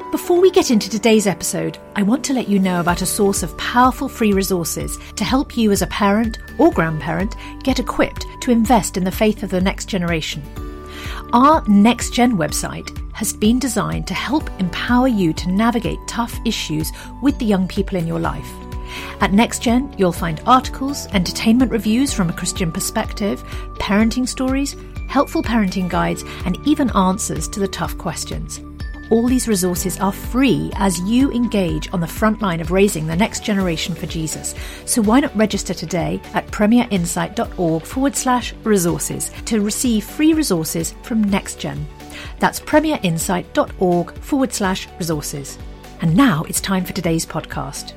Before we get into today's episode, I want to let you know about a source of powerful free resources to help you as a parent or grandparent get equipped to invest in the faith of the next generation. Our Next Gen website has been designed to help empower you to navigate tough issues with the young people in your life. At Next Gen, you'll find articles, entertainment reviews from a Christian perspective, parenting stories, helpful parenting guides, and even answers to the tough questions. All these resources are free as you engage on the front line of raising the next generation for Jesus. So why not register today at premierinsight.org/resources to receive free resources from NextGen. That's premierinsight.org/resources. And now it's time for today's podcast.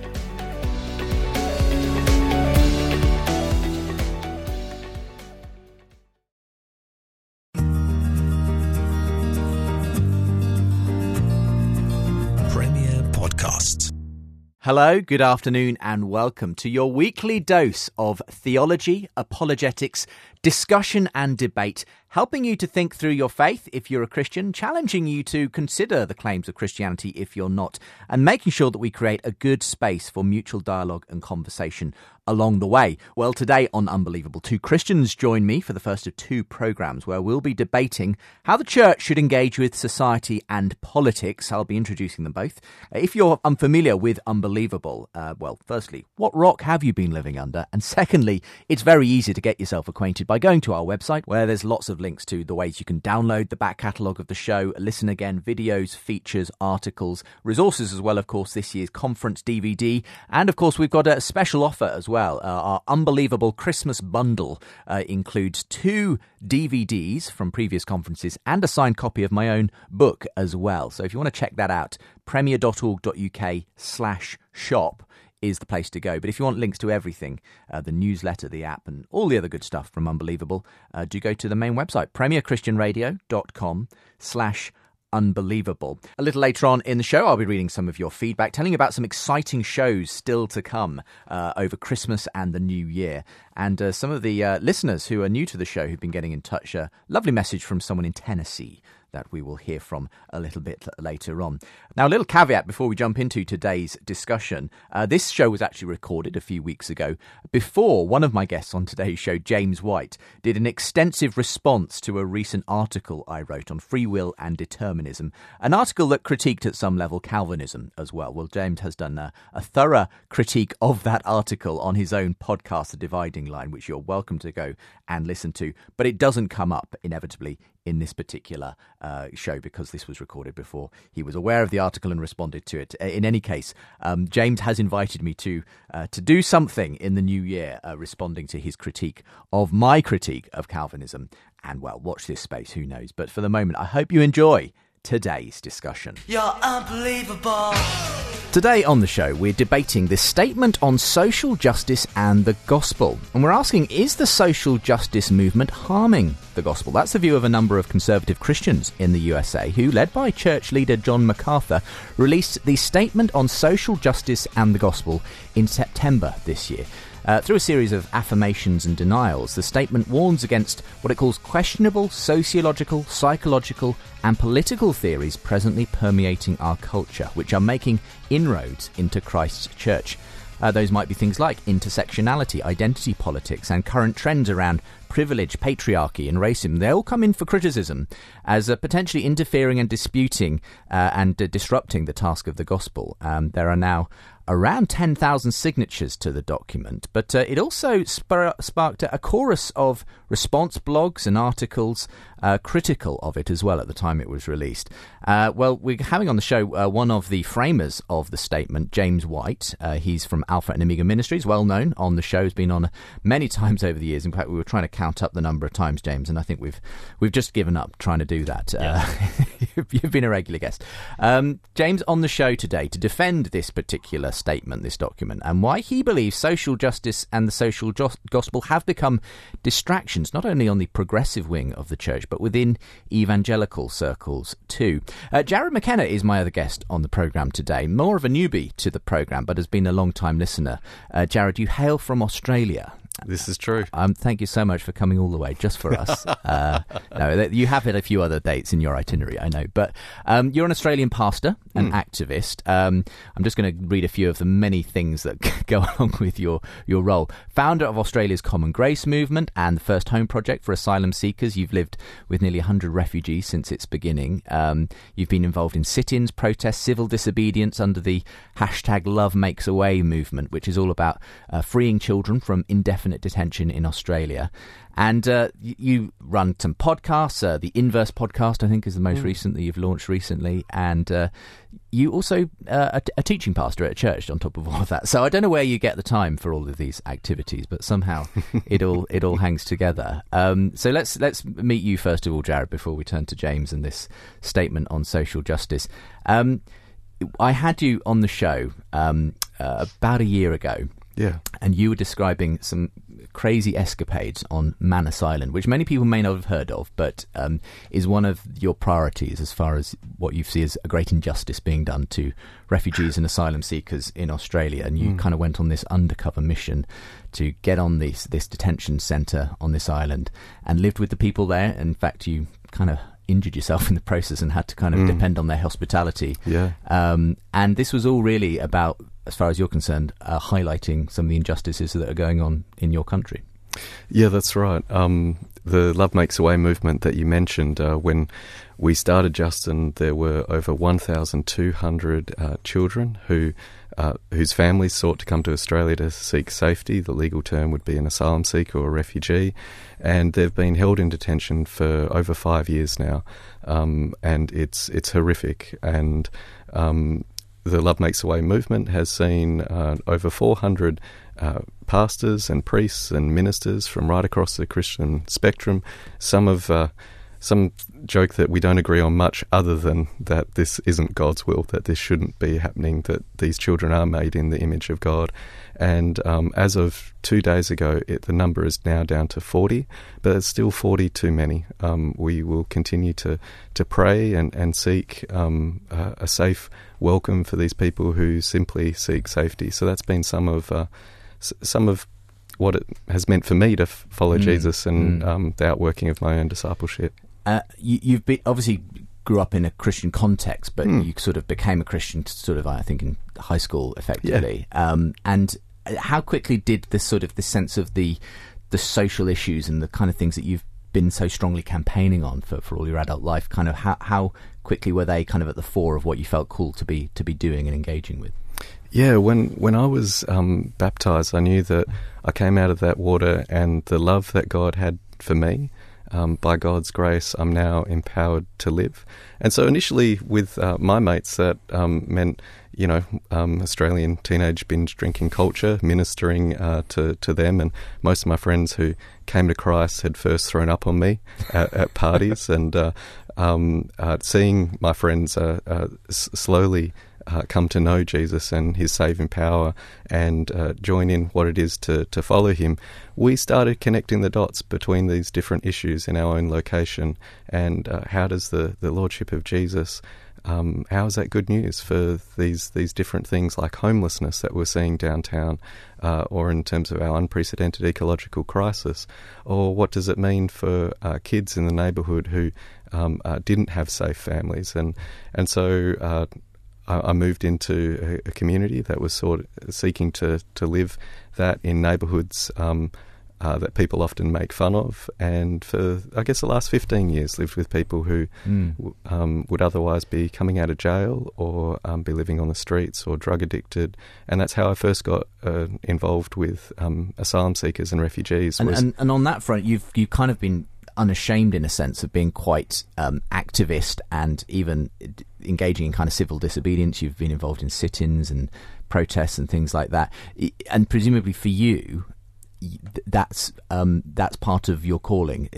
Hello, good afternoon, and welcome to your weekly dose of theology, apologetics, discussion and debate, helping you to think through your faith if you're a Christian, challenging you to consider the claims of Christianity if you're not, and making sure that we create a good space for mutual dialogue and conversation along the way. Well, today on Unbelievable, two Christians join me for the first of two programmes where we'll be debating how the church should engage with society and politics. I'll be introducing them both. If you're unfamiliar with Unbelievable, well, firstly, what rock have you been living under? And secondly, it's very easy to get yourself acquainted by going to our website where there's lots of links to the ways you can download the back catalogue of the show, listen again, videos, features, articles, resources as well, of course, this year's conference DVD. And of course, we've got a special offer as well. Our Unbelievable Christmas bundle includes 2 DVDs from previous conferences and a signed copy of my own book as well. So if you want to check that out, premier.org.uk/shop is the place to go. But if you want links to everything, the newsletter, the app, and all the other good stuff from Unbelievable, do go to the main website, premierchristianradio.com/unbelievable. A little later on in the show, I'll be reading some of your feedback, telling you about some exciting shows still to come over Christmas and the New Year. And some of the listeners who are new to the show who've been getting in touch, a lovely message from someone in Tennessee that we will hear from a little bit later on. Now, a little caveat before we jump into today's discussion. This show was actually recorded a few weeks ago before one of my guests on today's show, James White, did an extensive response to a recent article I wrote on free will and determinism, an article that critiqued at some level Calvinism as well. Well, James has done a thorough critique of that article on his own podcast, The Dividing Line, which you're welcome to go and listen to, but it doesn't come up inevitably in this particular show because this was recorded before he was aware of the article and responded to it. In any case, James has invited me to do something in the new year, responding to his critique of my critique of Calvinism. And, well, watch this space, who knows. But for the moment, I hope you enjoy today's discussion. You're unbelievable. Today on the show, we're debating the statement on social justice and the gospel. And we're asking, is the social justice movement harming the gospel? That's the view of a number of conservative Christians in the USA who, led by church leader John MacArthur, released the statement on social justice and the gospel in September this year. Through a series of affirmations and denials, the statement warns against what it calls questionable sociological, psychological and political theories presently permeating our culture, which are making inroads into Christ's church. Those might be things like intersectionality, identity politics, and current trends around privilege, patriarchy and racism. They all come in for criticism as potentially interfering and disputing and disrupting the task of the gospel. There are now around 10,000 signatures to the document, but it also sparked a chorus of response blogs and articles critical of it as well at the time it was released. Well, we're having on the show one of the framers of the statement, James White. He's from Alpha and Omega Ministries, well known on the show, has been on many times over the years. In fact, we were trying to count up the number of times, James, and I think we've just given up trying to do that. Yeah. You've been a regular guest. James on the show today to defend this particular statement, this document, and why he believes social justice and the social gospel have become distractions, not only on the progressive wing of the church, but within evangelical circles too. Jared McKenna is my other guest on the programme today, more of a newbie to the programme, but has been a long-time listener. Jared, you hail from Australia. This is true. Thank you so much for coming all the way just for us. No, you have had a few other dates in your itinerary, I know. But you're an Australian pastor an activist. I'm just going to read a few of the many things that go along with your role. Founder of Australia's Common Grace Movement and the First Home Project for asylum seekers. You've lived with nearly 100 refugees since its beginning. You've been involved in sit-ins, protests, civil disobedience under the #LoveMakesAway movement, which is all about freeing children from indefinite detention in Australia. And you run some podcasts. The Inverse podcast, I think, is the most recent that you've launched recently. And you also are a teaching pastor at a church on top of all of that. So I don't know where you get the time for all of these activities, but somehow it all hangs together. So let's meet you first of all, Jared, before we turn to James and this statement on social justice. I had you on the show about a year ago. Yeah. And you were describing some crazy escapades on Manus Island, which many people may not have heard of, but is one of your priorities as far as what you see as a great injustice being done to refugees and asylum seekers in Australia. And you kind of went on this undercover mission to get on this detention centre on this island and lived with the people there. In fact, you kind of injured yourself in the process and had to kind of depend on their hospitality. Yeah. And this was all really about, as far as you're concerned, highlighting some of the injustices that are going on in your country. Yeah, that's right. The Love Makes a Way movement that you mentioned, when we started, Justin, there were over 1,200 children whose families sought to come to Australia to seek safety. The legal term would be an asylum seeker or a refugee. And they've been held in detention for over 5 years now. And it's horrific. And the Love Makes a Way movement has seen over 400 pastors and priests and ministers from right across the Christian spectrum. Some joke that we don't agree on much other than that this isn't God's will, that this shouldn't be happening, that these children are made in the image of God. And as of 2 days ago, the number is now down to 40, but it's still 40 too many. We will continue to pray and seek a safe welcome for these people who simply seek safety. So that's been some of what it has meant for me to follow Jesus and the outworking of my own discipleship. You've obviously grew up in a Christian context, but you sort of became a Christian sort of, I think, in high school, effectively. Yeah. And how quickly did this sense of the social issues and the kind of things that you've been so strongly campaigning on for all your adult life, kind of how quickly were they kind of at the fore of what you felt called to be doing and engaging with? Yeah, when I was baptised, I knew that I came out of that water, and the love that God had for me, by God's grace, I'm now empowered to live. And so initially with my mates, that meant, Australian teenage binge drinking culture, ministering to them. And most of my friends who came to Christ had first thrown up on me at parties, and seeing my friends slowly come to know Jesus and his saving power and join in what it is to follow him, we started connecting the dots between these different issues in our own location. And how does the Lordship of Jesus, how is that good news for these different things like homelessness that we're seeing downtown, or in terms of our unprecedented ecological crisis? Or what does it mean for kids in the neighbourhood who didn't have safe families? And so I moved into a community that was sort of seeking to live that in neighbourhoods that people often make fun of, and for, I guess, the last 15 years lived with people who would otherwise be coming out of jail or be living on the streets or drug addicted. And that's how I first got involved with asylum seekers and refugees. And on that front, you've kind of been unashamed in a sense of being quite activist and even engaging in kind of civil disobedience. You've been involved in sit-ins and protests and things like that, and presumably for you that's part of your calling.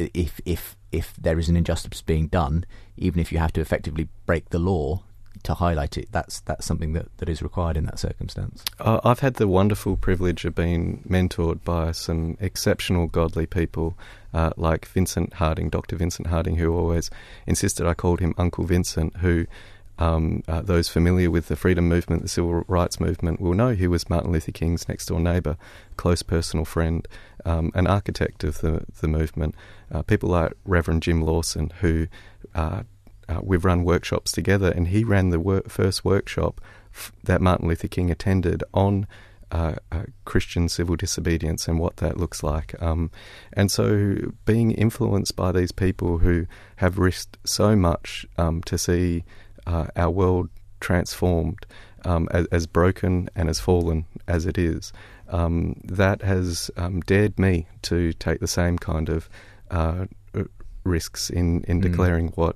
If there is an injustice being done, even if you have to effectively break the law to highlight it, that's something that is required in that circumstance. I've had the wonderful privilege of being mentored by some exceptional godly people, like Vincent Harding, Dr. Vincent Harding, who always insisted I called him Uncle Vincent, who those familiar with the freedom movement, the civil rights movement, will know he was Martin Luther King's next-door neighbour, close personal friend, an architect of the movement. People like Reverend Jim Lawson, who we've run workshops together, and he ran the first workshop that Martin Luther King attended on Christian civil disobedience and what that looks like. And so being influenced by these people who have risked so much to see our world transformed, as broken and as fallen as it is, that has dared me to take the same kind of risks in declaring what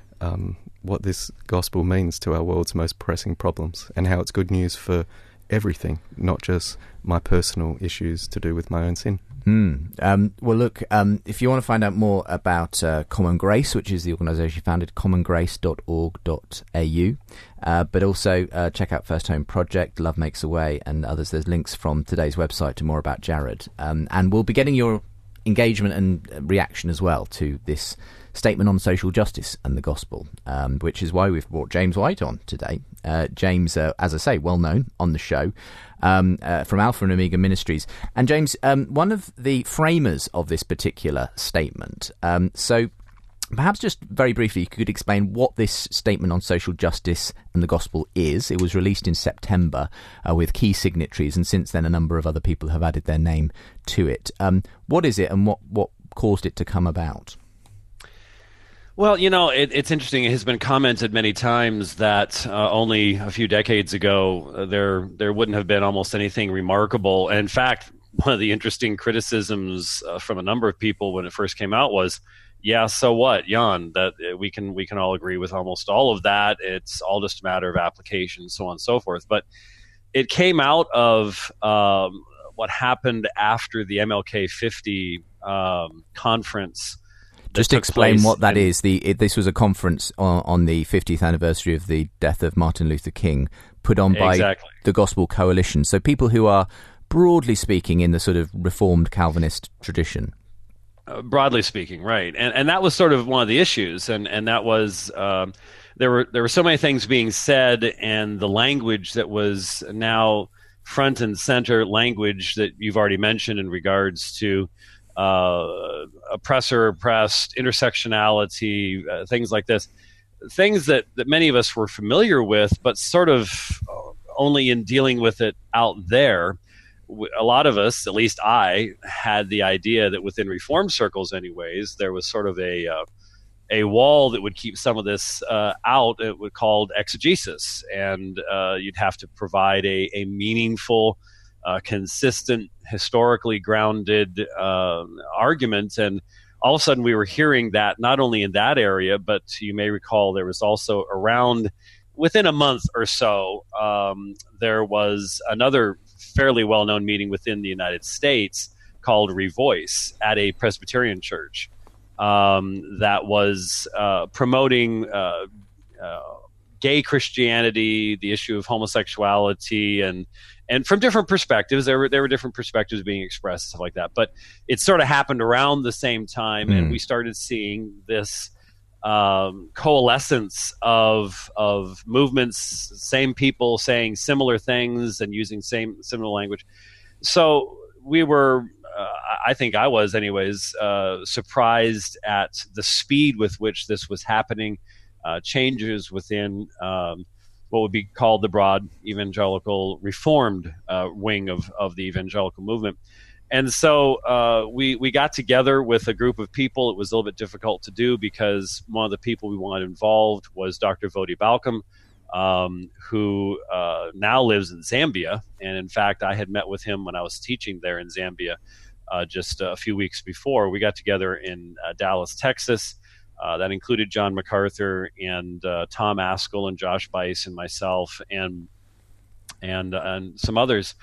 this gospel means to our world's most pressing problems, and how it's good news for everything, not just my personal issues to do with my own sin. Well, look, if you want to find out more about Common Grace, which is the organisation founded, commongrace.org.au, but also check out First Home Project, Love Makes a Way, and others. There's links from today's website to more about Jared. And we'll be getting your engagement and reaction as well to this statement on social justice and the gospel, which is why we've brought James White on today. James, as I say, well known on the show, from Alpha and Omega Ministries. And James, one of the framers of this particular statement. So perhaps just very briefly, you could explain what this statement on social justice and the gospel is. It was released in September with key signatories, and since then a number of other people have added their name to it. What is it, and what caused it to come about? Well, it's interesting. It has been commented many times that only a few decades ago there wouldn't have been almost anything remarkable. And in fact, one of the interesting criticisms from a number of people when it first came out was, yeah, so what, Jan, that we can all agree with almost all of that. It's all just a matter of application, so on and so forth. But it came out of what happened after the MLK 50 conference. Just explain what that is. This was a conference on the 50th anniversary of the death of Martin Luther King, put on by the Gospel Coalition. So people who are, broadly speaking, in the sort of Reformed Calvinist tradition. Broadly speaking, right. And that was sort of one of the issues. And that was, there were so many things being said, and the language that was now front and center, language that you've already mentioned in regards to oppressor, oppressed, intersectionality, things like this, things that many of us were familiar with, but sort of only in dealing with it out there. A lot of us, at least I, had the idea that within Reformed circles anyways, there was sort of a wall that would keep some of this out. It was called exegesis, and you'd have to provide a meaningful, consistent, historically grounded argument. And all of a sudden we were hearing that not only in that area, but you may recall there was also around within a month or so, there was another fairly well-known meeting within the United States called Revoice at a Presbyterian church that was promoting gay Christianity, the issue of homosexuality, and from different perspectives. There were different perspectives being expressed, stuff like that. But it sort of happened around the same time, and we started seeing this coalescence of movements, same people saying similar things and using similar language. So we were, I think I was anyways, surprised at the speed with which this was happening, changes within what would be called the broad evangelical reformed wing of the evangelical movement. And so we got together with a group of people. It was a little bit difficult to do because one of the people we wanted involved was Dr. Voddie Baucham, who now lives in Zambia. And in fact, I had met with him when I was teaching there in Zambia just a few weeks before. We got together in Dallas, Texas. That included John MacArthur and Tom Askell and Josh Bice and myself and some others.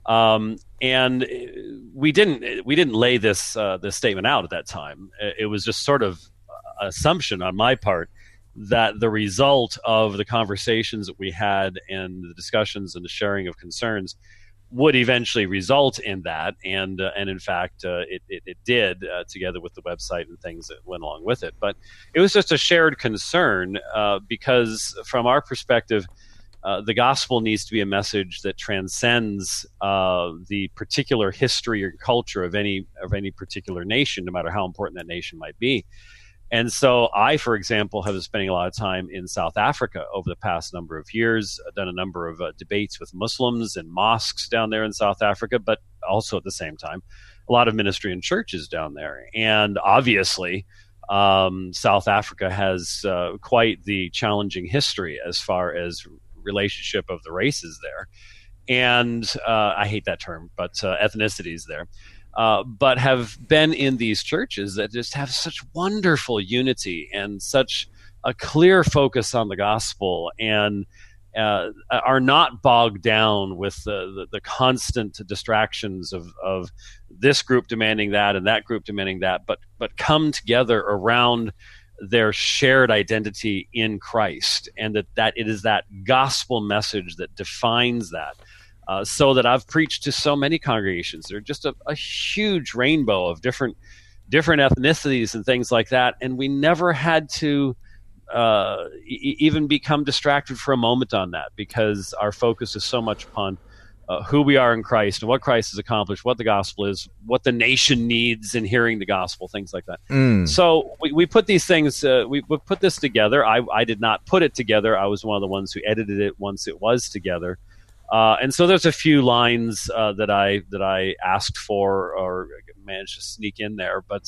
And we didn't lay this statement out at that time. It was just sort of an assumption on my part that the result of the conversations that we had and the discussions and the sharing of concerns would eventually result in that, and in fact, it did, together with the website and things that went along with it. But it was just a shared concern because, from our perspective, the gospel needs to be a message that transcends the particular history or culture of any particular nation, no matter how important that nation might be. And so I, for example, have been spending a lot of time in South Africa over the past number of years. I've done a number of debates with Muslims and mosques down there in South Africa, but also at the same time, a lot of ministry in churches down there. And obviously, South Africa has quite the challenging history as far as relationship of the races there. And I hate that term, but ethnicities there. But have been in these churches that just have such wonderful unity and such a clear focus on the gospel, and are not bogged down with the constant distractions of this group demanding that and that group demanding that, but come together around their shared identity in Christ, and that it is that gospel message that defines that. So that I've preached to so many congregations. They're just a huge rainbow of different ethnicities and things like that. And we never had to even become distracted for a moment on that, because our focus is so much upon who we are in Christ and what Christ has accomplished, what the gospel is, what the nation needs in hearing the gospel, things like that. So we put these things, we put this together. I did not put it together. I was one of the ones who edited it once it was together. And so there's a few lines that I asked for or managed to sneak in there, but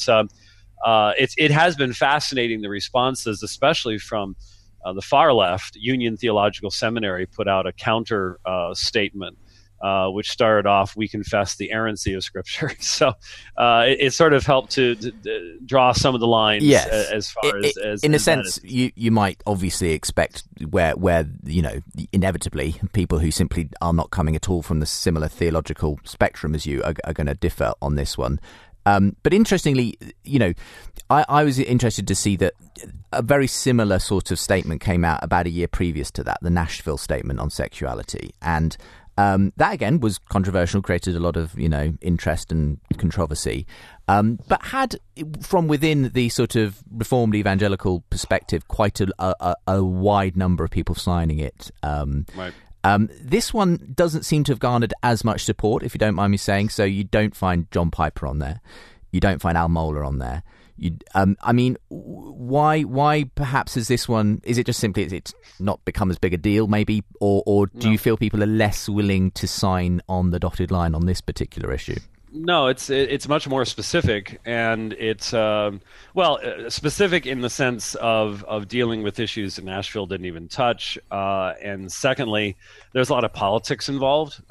it has been fascinating, the responses, especially from the far left. Union Theological Seminary put out a counter statement, which started off, "We confess the inerrancy of Scripture." So it sort of helped to draw some of the lines. Yes. As far as in a sense, you might obviously expect where inevitably people who simply are not coming at all from the similar theological spectrum as you are going to differ on this one. But interestingly, I was interested to see that a very similar sort of statement came out about a year previous to that, the Nashville Statement on Sexuality, and that again was controversial, created a lot of interest and controversy, but had from within the sort of Reformed evangelical perspective quite a wide number of people signing it. Right. This one doesn't seem to have garnered as much support, if you don't mind me saying. So you don't find John Piper on there, you don't find Al Mohler on there. I mean, why perhaps is this one? Is it just simply it's not become as big a deal, maybe, or do you feel people are less willing to sign on the dotted line on this particular issue? No, it's much more specific, and it's specific in the sense of dealing with issues that Nashville didn't even touch, and secondly, there's a lot of politics involved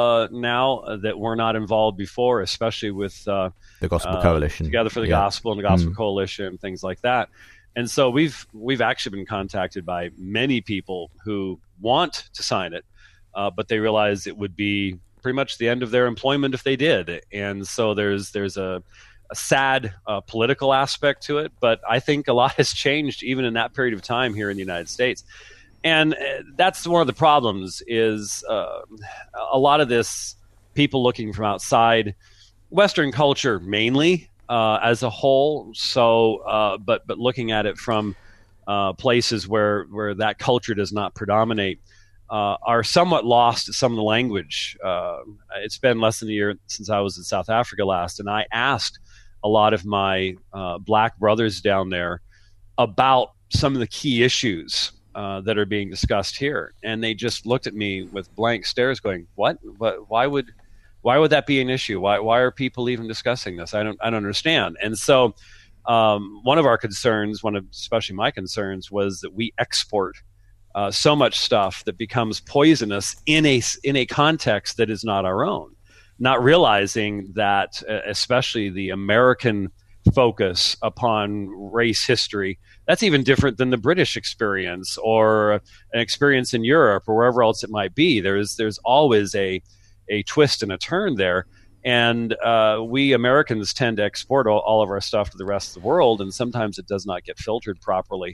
now that were not involved before, especially with the Gospel Coalition, Together for the Gospel and the Gospel Coalition, and things like that. And so we've actually been contacted by many people who want to sign it, but they realize it would be pretty much the end of their employment if they did. And so there's a sad political aspect to it, but I think a lot has changed even in that period of time here in the United States. And that's one of the problems is a lot of this, people looking from outside Western culture mainly as a whole. So, but looking at it from places where that culture does not predominate, are somewhat lost to some of the language. It's been less than a year since I was in South Africa last, and I asked a lot of my black brothers down there about some of the key issues that are being discussed here, and they just looked at me with blank stares, going, "What? Why would that be an issue? Why are people even discussing this? I don't understand." And so, one of our concerns, especially my concerns, was that we export so much stuff that becomes poisonous in a context that is not our own, not realizing that especially the American focus upon race history, that's even different than the British experience or an experience in Europe or wherever else it might be. There's always a twist and a turn there. And we Americans tend to export all of our stuff to the rest of the world, and sometimes it does not get filtered properly.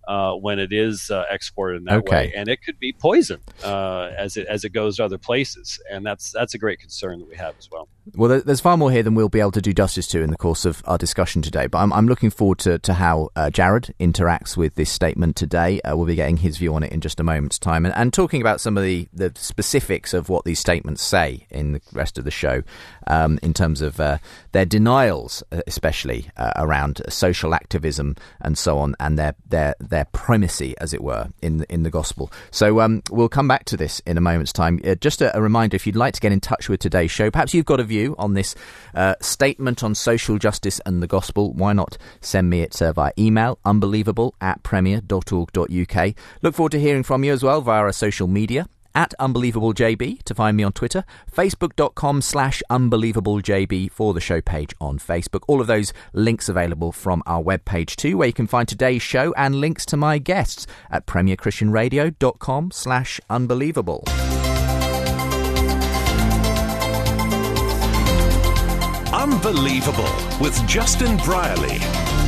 when it is exported in that way, and it could be poison as it goes to other places, and that's a great concern that we have as well. Well, there's far more here than we'll be able to do justice to in the course of our discussion today, but I'm looking forward to how Jared interacts with this statement today. We'll be getting his view on it in just a moment's time, and talking about some of the specifics of what these statements say in the rest of the show, in terms of their denials, especially around social activism and so on, and their primacy, as it were, in the gospel. So we'll come back to this in a moment's time. Just a reminder, if you'd like to get in touch with today's show, perhaps you've got a view on this statement on social justice and the gospel, why not send me it via email, unbelievable@premier.org.uk. Look forward to hearing from you as well via our social media, at UnbelievableJB to find me on Twitter, facebook.com/UnbelievableJB for the show page on Facebook. All of those links available from our webpage too, where you can find today's show and links to my guests at premierchristianradio.com/unbelievable. Unbelievable with Justin Brierley.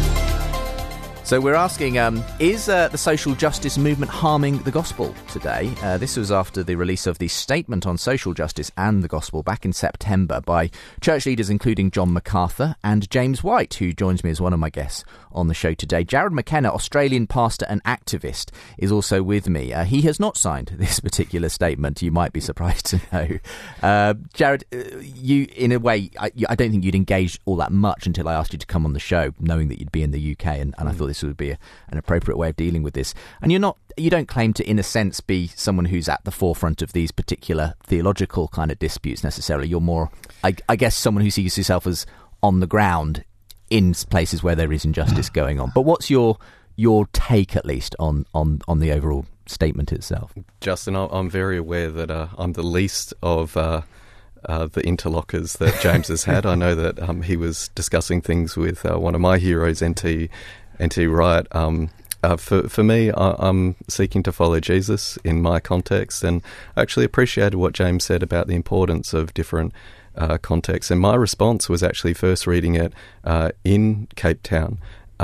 So we're asking, is the social justice movement harming the gospel today? This was after the release of the statement on social justice and the gospel back in September by church leaders including John MacArthur and James White, who joins me as one of my guests on the show today. Jared McKenna, Australian pastor and activist, is also with me. He has not signed this particular statement, you might be surprised to know. Jared, you, in a way, I don't think you'd engaged all that much until I asked you to come on the show, knowing that you'd be in the UK, and I thought this would be an appropriate way of dealing with this. And you don't claim to, in a sense, be someone who's at the forefront of these particular theological kind of disputes necessarily. You're more, I guess, someone who sees yourself as on the ground in places where there is injustice going on. But what's your take, at least, on the overall statement itself? Justin, I'm very aware that I'm the least of the interlocutors that James has had. I know that he was discussing things with one of my heroes, N.T. Wright. For me, I'm seeking to follow Jesus in my context, and I actually appreciated what James said about the importance of different contexts. And my response was actually first reading it in Cape Town,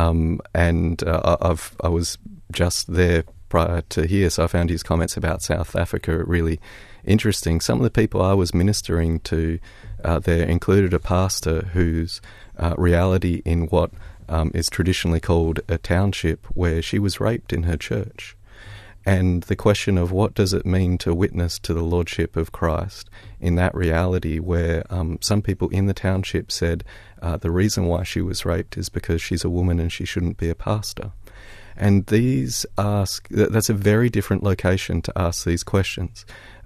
and I was just there prior to here, so I found his comments about South Africa really interesting. Some of the people I was ministering to there included a pastor whose reality in what is traditionally called a township, where she was raped in her church. And the question of what does it mean to witness to the Lordship of Christ in that reality, where some people in the township said the reason why she was raped is because she's a woman and she shouldn't be a pastor. And that's a very different location to ask these questions.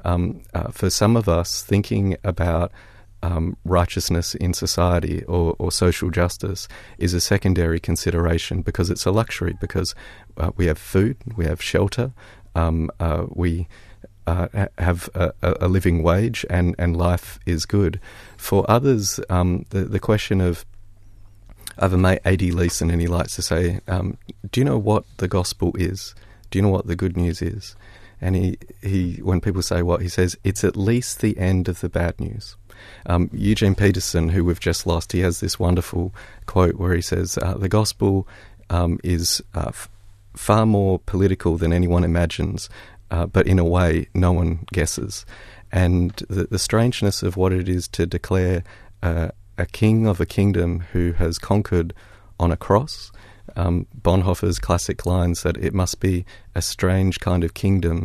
For some of us, thinking about righteousness in society or social justice is a secondary consideration because it's a luxury, because we have food, we have shelter, we have a living wage, and life is good. For others, the question of, I have a mate, A.D. Leeson, and he likes to say, do you know what the gospel is? Do you know what the good news is? And he when people say what, he says, it's at least the end of the bad news. Eugene Peterson, who we've just lost, he has this wonderful quote where he says, the gospel is far more political than anyone imagines, but in a way no one guesses. And the strangeness of what it is to declare a king of a kingdom who has conquered on a cross, Bonhoeffer's classic lines that it must be a strange kind of kingdom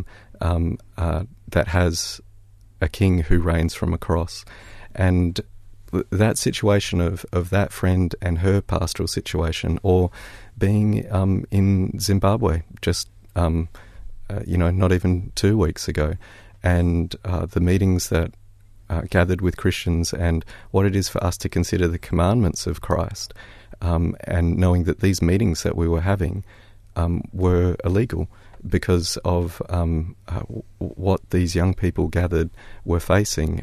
that has a king who reigns from a cross. And that situation of that friend and her pastoral situation, or being in Zimbabwe just not even 2 weeks ago, and the meetings that gathered with Christians, and what it is for us to consider the commandments of Christ, and knowing that these meetings that we were having were illegal because of what these young people gathered were facing.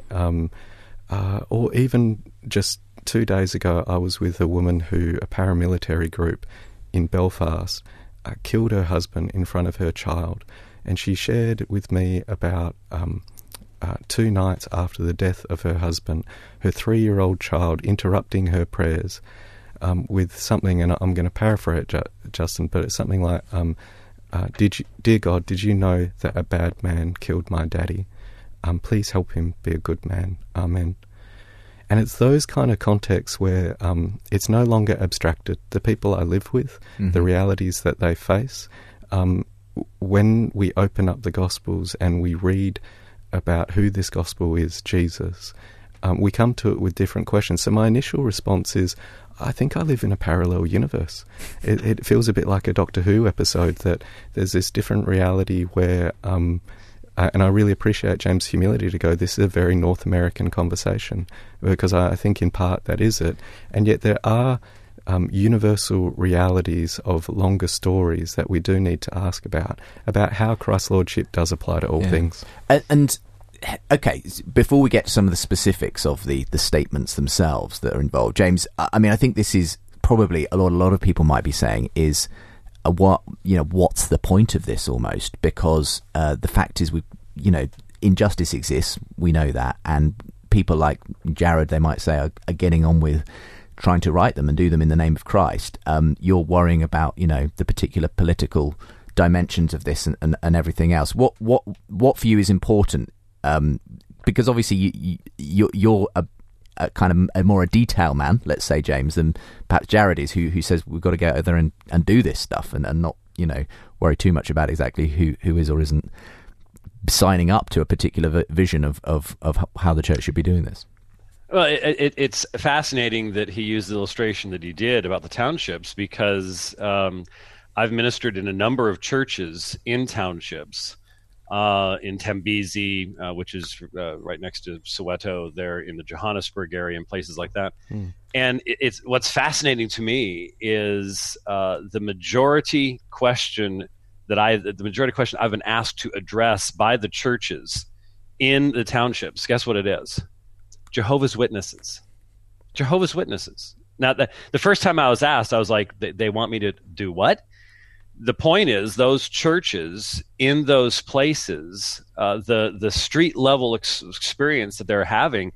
Or even just 2 days ago, I was with a woman who, a paramilitary group in Belfast, killed her husband in front of her child. And she shared with me about 2 nights after the death of her husband, her 3-year-old child interrupting her prayers with something, and I'm going to paraphrase it, Justin, but it's something like, Dear God, did you know that a bad man killed my daddy? Please help him be a good man. Amen. And it's those kind of contexts where it's no longer abstracted. The people I live with, the realities that they face, when we open up the Gospels and we read about who this Gospel is, Jesus, we come to it with different questions. So my initial response is, I think I live in a parallel universe. It feels a bit like a Doctor Who episode, that there's this different reality where, and I really appreciate James' humility to go, this is a very North American conversation, because I think in part that is it. And yet there are universal realities of longer stories that we do need to ask about how Christ's Lordship does apply to all things. And okay, before we get to some of the specifics of the statements themselves that are involved, James, I mean, I think this is probably a lot of people might be saying is, what's the point of this almost? Because the fact is, injustice exists, we know that, and people like Jared, they might say, are getting on with trying to right them and do them in the name of Christ. You're worrying about, the particular political dimensions of this and everything else. What for you is important? Because obviously you're a kind of a more a detail man, let's say, James, than perhaps Jared is, who says we've got to get out there and do this stuff and not, worry too much about exactly who is or isn't signing up to a particular vision of how the church should be doing this. Well, it's fascinating that he used the illustration that he did about the townships, because I've ministered in a number of churches in townships, in Tembezi, which is right next to Soweto, there in the Johannesburg area and places like that. And it's what's fascinating to me is the majority question I've been asked to address by the churches in the townships. Guess what it is? Jehovah's Witnesses. Jehovah's Witnesses. Now, the first time I was asked, I was like, they want me to do what? The point is, those churches in those places, the street level experience that they're having,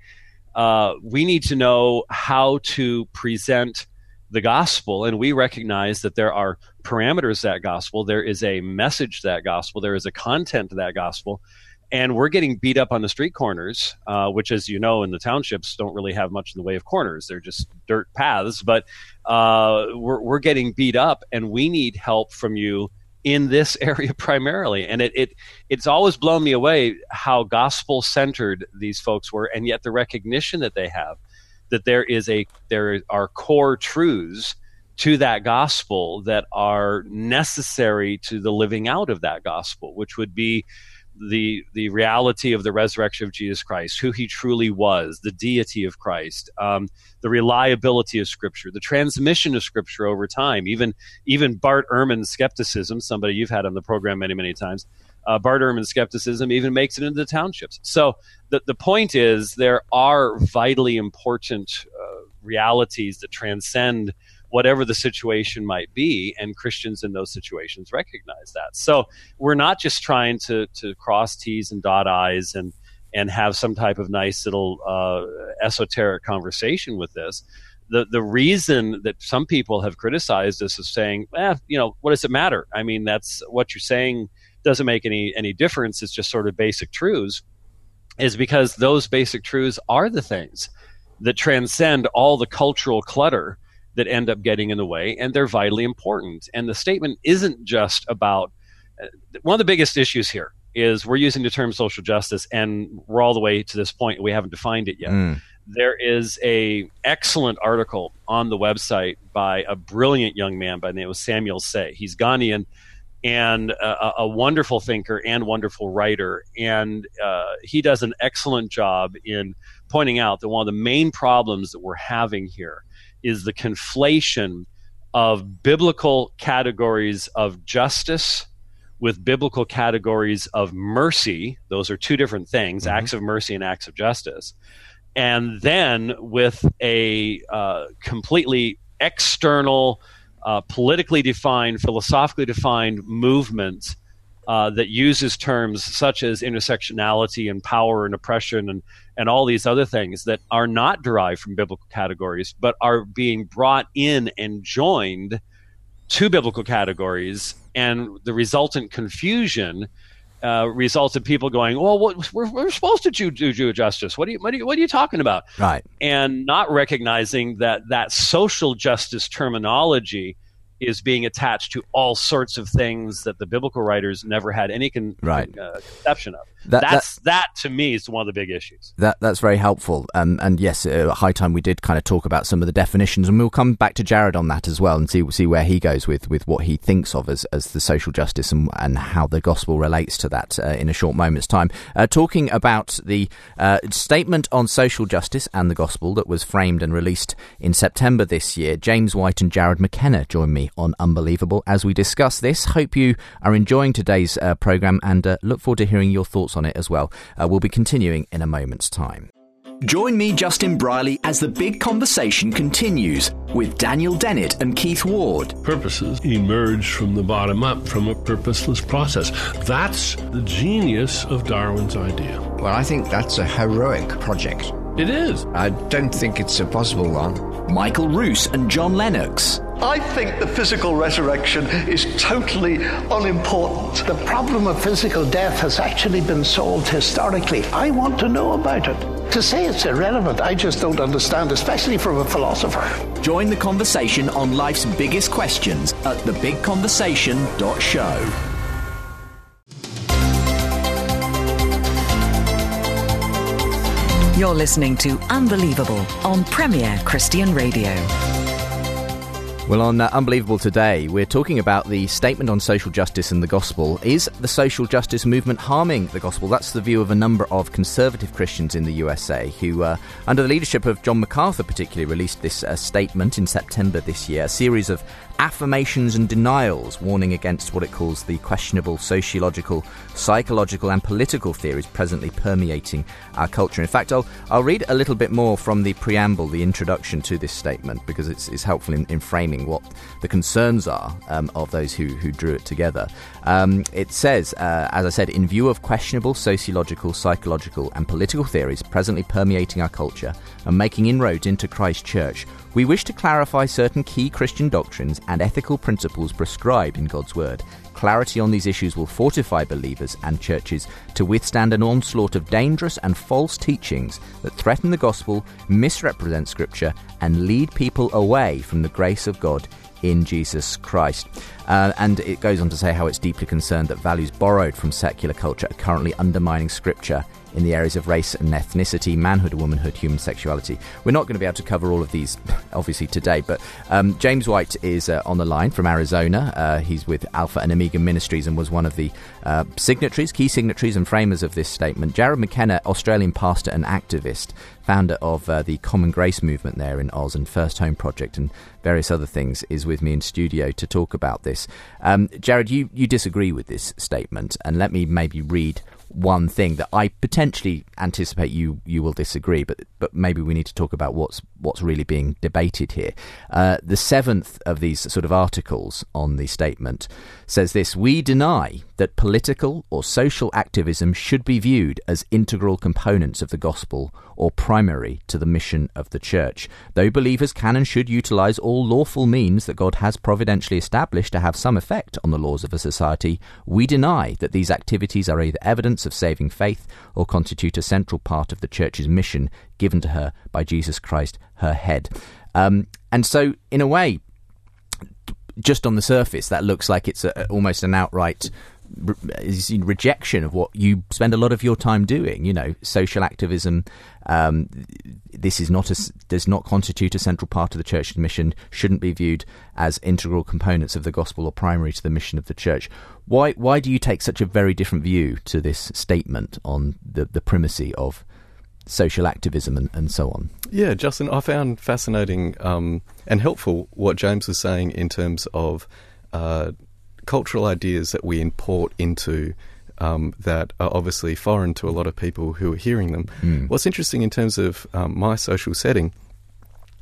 we need to know how to present the gospel, and we recognize that there are parameters to that gospel. There is a message to that gospel. There is a content to that gospel. And we're getting beat up on the street corners, which, as you know, in the townships don't really have much in the way of corners. They're just dirt paths. But we're getting beat up, and we need help from you in this area primarily. And it's always blown me away how gospel-centered these folks were, and yet the recognition that they have that there are core truths to that gospel that are necessary to the living out of that gospel, which would be the reality of the resurrection of Jesus Christ, who he truly was, the deity of Christ, the reliability of Scripture, the transmission of Scripture over time. Even Bart Ehrman's skepticism, somebody you've had on the program many, many times, Bart Ehrman's skepticism even makes it into the townships. So the point is, there are vitally important realities that transcend whatever the situation might be, and Christians in those situations recognize that. So we're not just trying to cross T's and dot I's and have some type of nice little esoteric conversation with this. The reason that some people have criticized us is saying, what does it matter? I mean, that's what you're saying doesn't make any difference. It's just sort of basic truths, is because those basic truths are the things that transcend all the cultural clutter that end up getting in the way, and they're vitally important. And the statement isn't just about one of the biggest issues here is we're using the term social justice, and we're all the way to this point. We haven't defined it yet. There is a excellent article on the website by a brilliant young man by the name of Samuel Say. He's Ghanaian and a wonderful thinker and wonderful writer. And he does an excellent job in pointing out that one of the main problems that we're having here is the conflation of biblical categories of justice with biblical categories of mercy. Those are two different things, acts of mercy and acts of justice. And then with a completely external, politically defined, philosophically defined movement that uses terms such as intersectionality and power and oppression and all these other things that are not derived from biblical categories, but are being brought in and joined two biblical categories, and the resultant confusion results in people going, well, we're supposed to do justice. What are you talking about? Right. And not recognizing that social justice terminology is being attached to all sorts of things that the biblical writers never had any conception of. That to me is one of the big issues. That's very helpful. And yes, at High Time we did kind of talk about some of the definitions, and we'll come back to Jared on that as well and see where he goes with what he thinks of as the social justice and how the gospel relates to that in a short moment's time. Talking about the statement on social justice and the gospel that was framed and released in September this year, James White and Jared McKenna join me on Unbelievable as we discuss this. Hope you are enjoying today's programme and look forward to hearing your thoughts on it as well. We'll be continuing in a moment's time. Join me, Justin Briley, as the big conversation continues with Daniel Dennett and Keith Ward. Purposes emerge from the bottom up, from a purposeless process. That's the genius of Darwin's idea. Well, I think that's a heroic project. It is. I don't think it's a possible one. Michael Roos and John Lennox. I think the physical resurrection is totally unimportant. The problem of physical death has actually been solved historically. I want to know about it. To say it's irrelevant, I just don't understand, especially from a philosopher. Join the conversation on life's biggest questions at thebigconversation.show. You're listening to Unbelievable on Premier Christian Radio. Well, on Unbelievable today, we're talking about the statement on social justice and the gospel. Is the social justice movement harming the gospel? That's the view of a number of conservative Christians in the USA who, under the leadership of John MacArthur particularly, released this statement in September this year, a series of affirmations and denials warning against what it calls the questionable sociological, psychological and political theories presently permeating our culture. In fact, I'll read a little bit more from the preamble, the introduction to this statement, because it's helpful in framing what the concerns are of those who drew it together. It says, as I said, in view of questionable sociological, psychological and political theories presently permeating our culture and making inroads into Christ's church, we wish to clarify certain key Christian doctrines and ethical principles prescribed in God's Word. Clarity on these issues will fortify believers and churches to withstand an onslaught of dangerous and false teachings that threaten the gospel, misrepresent Scripture, and lead people away from the grace of God in Jesus Christ. And it goes on to say how it's deeply concerned that values borrowed from secular culture are currently undermining Scripture in the areas of race and ethnicity, manhood and womanhood, human sexuality. We're not going to be able to cover all of these, obviously, today, but James White is on the line from Arizona. He's with Alpha and Omega Ministries and was one of the key signatories and framers of this statement. Jared McKenna, Australian pastor and activist, founder of the Common Grace movement there in Oz and First Home Project and various other things, is with me in studio to talk about this. Jared, you disagree with this statement, and let me maybe read one thing that I potentially anticipate you will disagree, but maybe we need to talk about what's really being debated here. The seventh of these sort of articles on the statement says this: we deny that political or social activism should be viewed as integral components of the gospel or primary to the mission of the church. Though believers can and should utilize all lawful means that God has providentially established to have some effect on the laws of a society, we deny that these activities are either evidence of saving faith or constitute a central part of the church's mission given to her by Jesus Christ, her head. And so, in a way, just on the surface, that looks like it's almost an outright rejection of what you spend a lot of your time doing. You know, social activism. This is does not constitute a central part of the church's mission. Shouldn't be viewed as integral components of the gospel or primary to the mission of the church. Why do you take such a very different view to this statement on the primacy of social activism and so on? Yeah, Justin, I found fascinating and helpful what James was saying in terms of cultural ideas that we import into that are obviously foreign to a lot of people who are hearing them. What's interesting in terms of my social setting,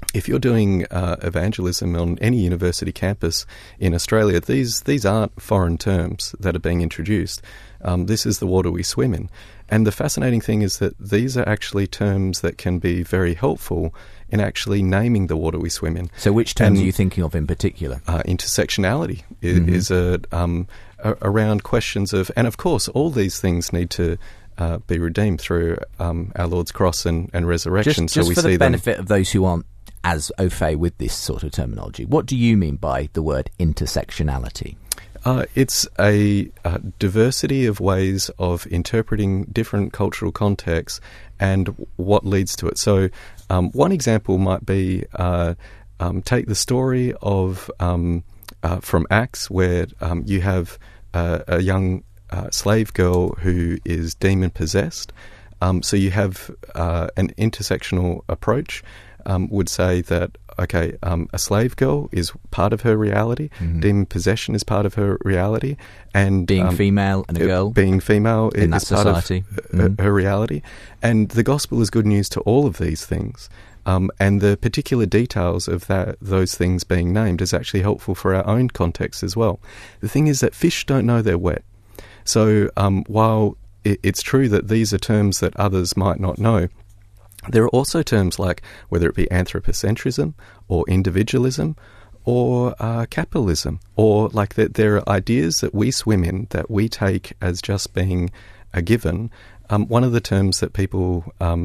if you're doing evangelism on any university campus in Australia, these aren't foreign terms that are being introduced. This is the water we swim in. And the fascinating thing is that these are actually terms that can be very helpful in actually naming the water we swim in. So which terms are you thinking of in particular? Intersectionality is around questions of, and of course all these things need to be redeemed through our Lord's cross and resurrection. Just for the benefit of those who aren't as au fait with this sort of terminology, what do you mean by the word intersectionality? It's a diversity of ways of interpreting different cultural contexts and what leads to it. So one example might be take the story of from Acts, where you have a young slave girl who is demon-possessed. So you have an intersectional approach. Would say that, okay, a slave girl is part of her reality, demon possession is part of her reality, and being female and a girl, being female in that is part society. of her reality. And the gospel is good news to all of these things. And the particular details of those things being named is actually helpful for our own context as well. The thing is that fish don't know they're wet. So while it's true that these are terms that others might not know, there are also terms like, whether it be anthropocentrism or individualism or capitalism, or like that there are ideas that we swim in that we take as just being a given. One of the terms that people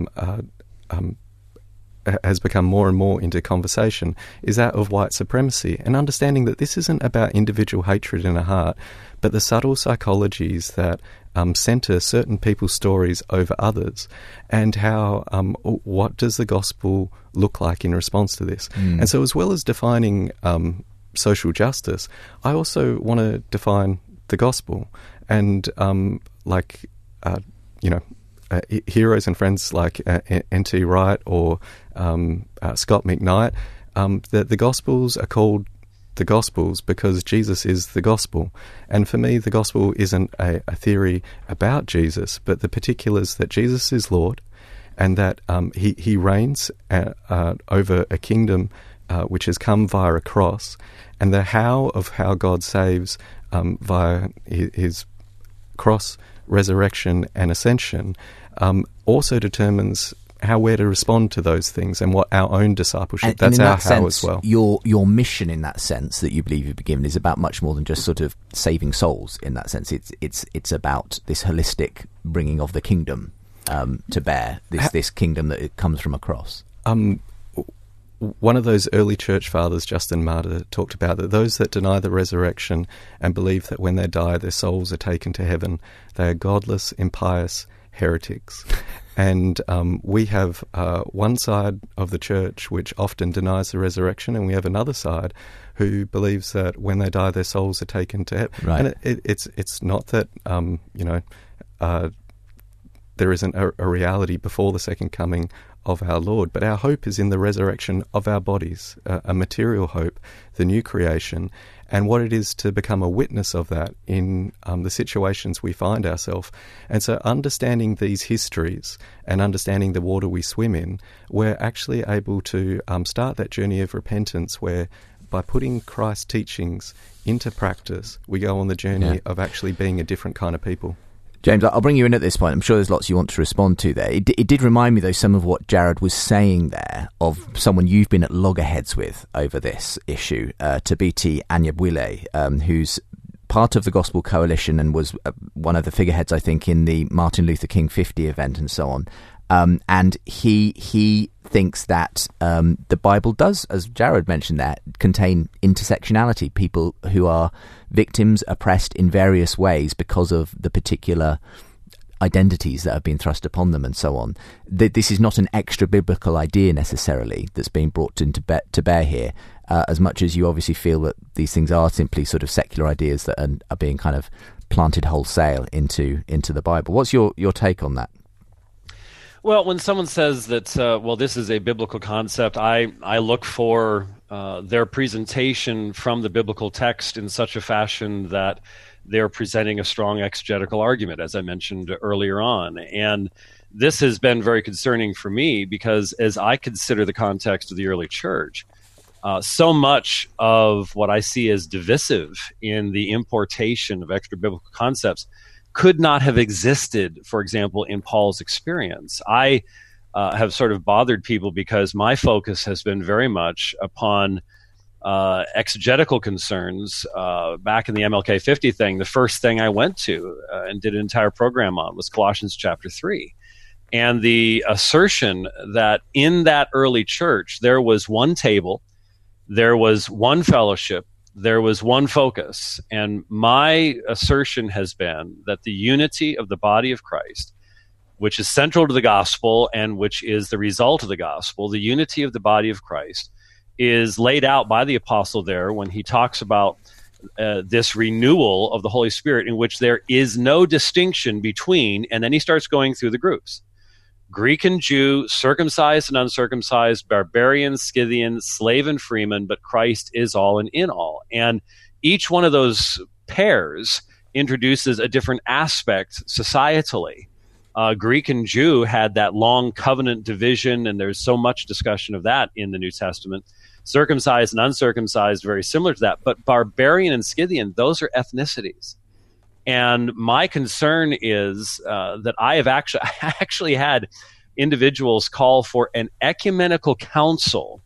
has become more and more into conversation is that of white supremacy, and understanding that this isn't about individual hatred in a heart, but the subtle psychologies that centre certain people's stories over others, and how what does the gospel look like in response to this. And so, as well as defining social justice, I also want to define the gospel, and heroes and friends like N.T. Wright or Scott McKnight, that the Gospels are called the Gospels because Jesus is the Gospel. And for me, the Gospel isn't a theory about Jesus, but the particulars that Jesus is Lord, and that he reigns over a kingdom which has come via a cross, and the how of how God saves via his cross, resurrection and ascension also determines how we're to respond to those things and what our own discipleship. That's our how as well. Your mission in that sense that you believe you've been given is about much more than just sort of saving souls. In that sense, it's about this holistic bringing of the kingdom to bear. This kingdom that it comes from a cross. One of those early church fathers, Justin Martyr, talked about that those that deny the resurrection and believe that when they die their souls are taken to heaven, they are godless, impious heretics. And we have one side of the church which often denies the resurrection, and we have another side who believes that when they die their souls are taken to heaven. Right. And it's not that there isn't a reality before the second coming of our Lord, but our hope is in the resurrection of our bodies, a material hope, the new creation, and what it is to become a witness of that in the situations we find ourselves. And so understanding these histories and understanding the water we swim in, we're actually able to start that journey of repentance where, by putting Christ's teachings into practice, we go on the journey of actually being a different kind of people. James, I'll bring you in at this point. I'm sure there's lots you want to respond to there. It did remind me, though, some of what Jared was saying there, of someone you've been at loggerheads with over this issue, Thabiti Anyabwile, who's part of the Gospel Coalition and was one of the figureheads, I think, in the Martin Luther King 50 event and so on. And he thinks that the Bible does, as Jared mentioned there, contain intersectionality, people who are victims, oppressed in various ways because of the particular identities that have been thrust upon them and so on. This is not an extra biblical idea necessarily that's being brought to bear here, as much as you obviously feel that these things are simply sort of secular ideas that are being kind of planted wholesale into the Bible. What's your take on that? Well, when someone says that, this is a biblical concept, I look for their presentation from the biblical text in such a fashion that they're presenting a strong exegetical argument, as I mentioned earlier on. And this has been very concerning for me, because as I consider the context of the early church, so much of what I see as divisive in the importation of extra biblical concepts could not have existed, for example, in Paul's experience. I have sort of bothered people because my focus has been very much upon exegetical concerns. Back in the MLK 50 thing, the first thing I went to and did an entire program on was Colossians chapter 3. And the assertion that in that early church there was one table, there was one fellowship, there was one focus. And my assertion has been that the unity of the body of Christ, which is central to the gospel and which is the result of the gospel, the unity of the body of Christ, is laid out by the apostle there when he talks about this renewal of the Holy Spirit, in which there is no distinction between, and then he starts going through the groups: Greek and Jew, circumcised and uncircumcised, barbarian, Scythian, slave and freeman, but Christ is all and in all. And each one of those pairs introduces a different aspect societally. Greek and Jew had that long covenant division, and there's so much discussion of that in the New Testament. Circumcised and uncircumcised, very similar to that. But barbarian and Scythian, those are ethnicities. And my concern is that I actually had individuals call for an ecumenical council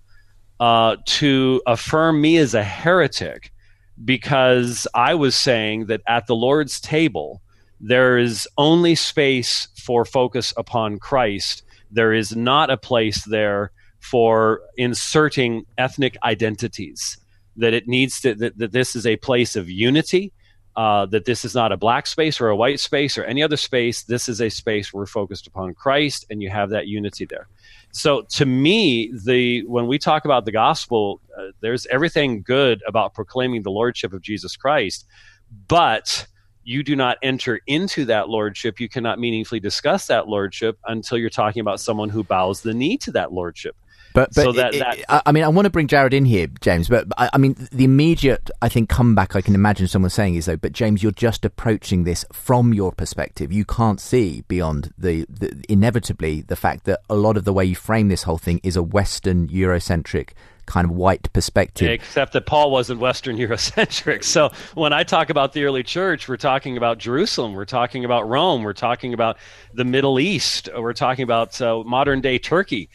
to affirm me as a heretic, because I was saying that at the Lord's table, there is only space for focus upon Christ. There is not a place there for inserting ethnic identities, that it needs to, that this is a place of unity, that this is not a black space or a white space or any other space. This is a space where we're focused upon Christ, and you have that unity there. So to me, when we talk about the gospel, there's everything good about proclaiming the lordship of Jesus Christ, but you do not enter into that lordship. You cannot meaningfully discuss that lordship until you're talking about someone who bows the knee to that lordship. But I mean, I want to bring Jared in here, James, but I mean, the immediate, I think, comeback I can imagine someone saying is, though, but James, you're just approaching this from your perspective. You can't see beyond inevitably the fact that a lot of the way you frame this whole thing is a Western Eurocentric kind of white perspective. Except that Paul wasn't Western Eurocentric. So when I talk about the early church, we're talking about Jerusalem, we're talking about Rome, we're talking about the Middle East, we're talking about modern day Turkey.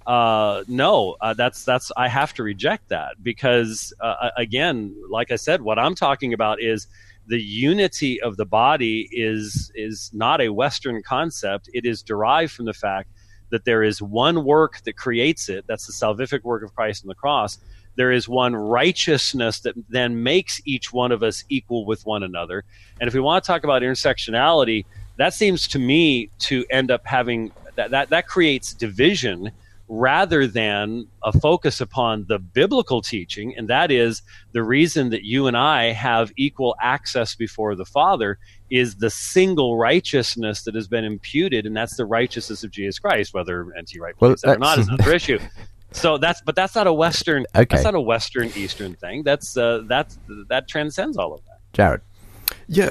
That's I have to reject that, because again, like I said, what I'm talking about is the unity of the body is not a Western concept. It is derived from the fact that there is one work that creates it. That's the salvific work of Christ on the cross. There is one righteousness that then makes each one of us equal with one another. And if we want to talk about intersectionality, that seems to me to end up having that creates division rather than a focus upon the biblical teaching, and that is the reason that you and I have equal access before the Father is the single righteousness that has been imputed, and that's the righteousness of Jesus Christ. Whether N.T. Wright believes that or not is another issue. So that's not a Western. Okay. That's not a Western Eastern thing. That transcends all of that. Jared, yeah,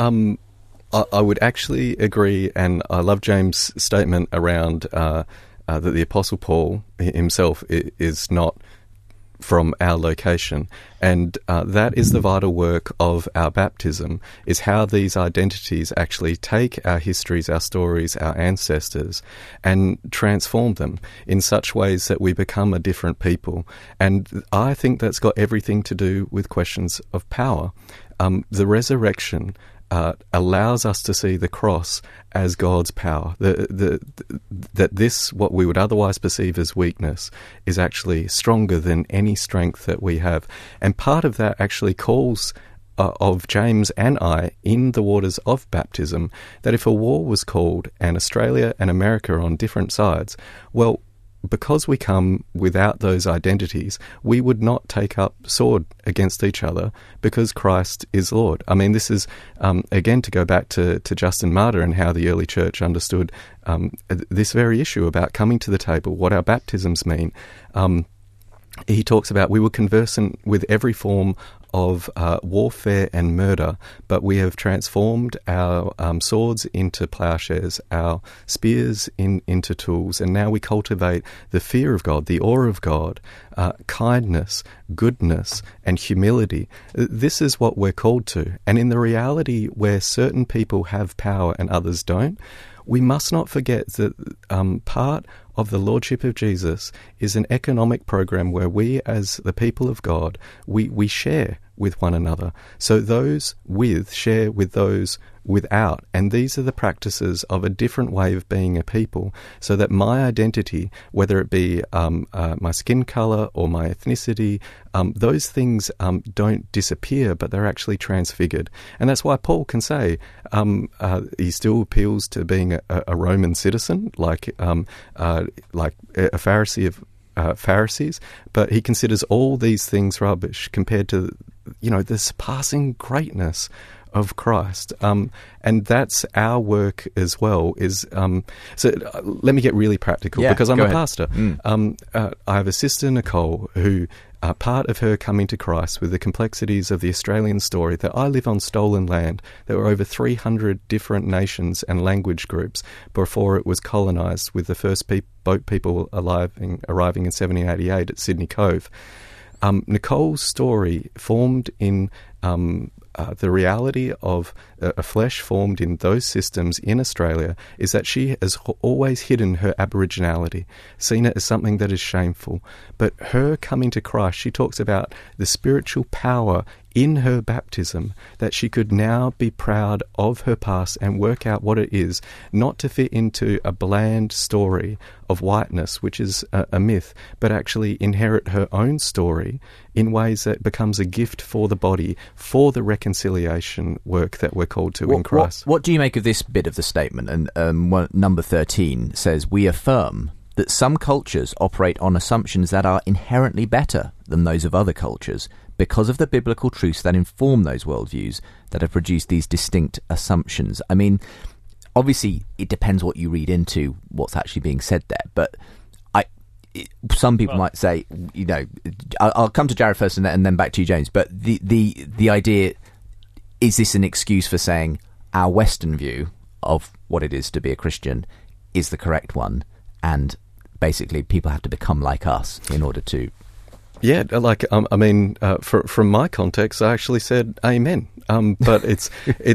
I would actually agree, and I love James' statement around. That the Apostle Paul himself is not from our location. And that is the vital work of our baptism, is how these identities actually take our histories, our stories, our ancestors, and transform them in such ways that we become a different people. And I think that's got everything to do with questions of power. The resurrection allows us to see the cross as God's power. That this, what we would otherwise perceive as weakness, is actually stronger than any strength that we have. And part of that actually calls of James and I in the waters of baptism, that if a war was called and Australia and America are on different sides, well, because we come without those identities, we would not take up sword against each other because Christ is Lord. I mean, this is, again, to go back to Justin Martyr and how the early church understood this very issue about coming to the table, what our baptisms mean. He talks about we were conversant with every form of warfare and murder, but we have transformed our swords into plowshares, our spears into tools, and now we cultivate the fear of God, the awe of God, kindness, goodness, and humility. This is what we're called to. And in the reality where certain people have power and others don't, we must not forget that part of the Lordship of Jesus is an economic program where we, as the people of God, we share with one another. So those with share with those without. And these are the practices of a different way of being a people, so that my identity, whether it be my skin colour or my ethnicity, those things don't disappear, but they're actually transfigured. And that's why Paul can say he still appeals to being a Roman citizen, like a Pharisee of Pharisees, but he considers all these things rubbish compared to, the surpassing greatness of Christ. And that's our work as well. So let me get really practical, because I'm a pastor. I have a sister, Nicole, who part of her coming to Christ with the complexities of the Australian story, that I live on stolen land. There were over 300 different nations and language groups before it was colonised, with the first boat people arriving in 1788 at Sydney Cove. Nicole's story formed in the reality of a flesh formed in those systems in Australia is that she has always hidden her Aboriginality, seen it as something that is shameful. But her coming to Christ, she talks about the spiritual power in her baptism, that she could now be proud of her past and work out what it is, not to fit into a bland story of whiteness, which is a myth, but actually inherit her own story in ways that becomes a gift for the body, for the reconciliation work that we're called to in Christ. What do you make of this bit of the statement? And number 13 says, "We affirm that some cultures operate on assumptions that are inherently better than those of other cultures, because of the biblical truths that inform those worldviews that have produced these distinct assumptions." I mean, obviously, it depends what you read into what's actually being said there. But some people might say, I'll come to Jared first and then back to you, James. But the idea, is this an excuse for saying our Western view of what it is to be a Christian is the correct one, and basically people have to become like us in order to... Yeah, from my context, I actually said amen. But it's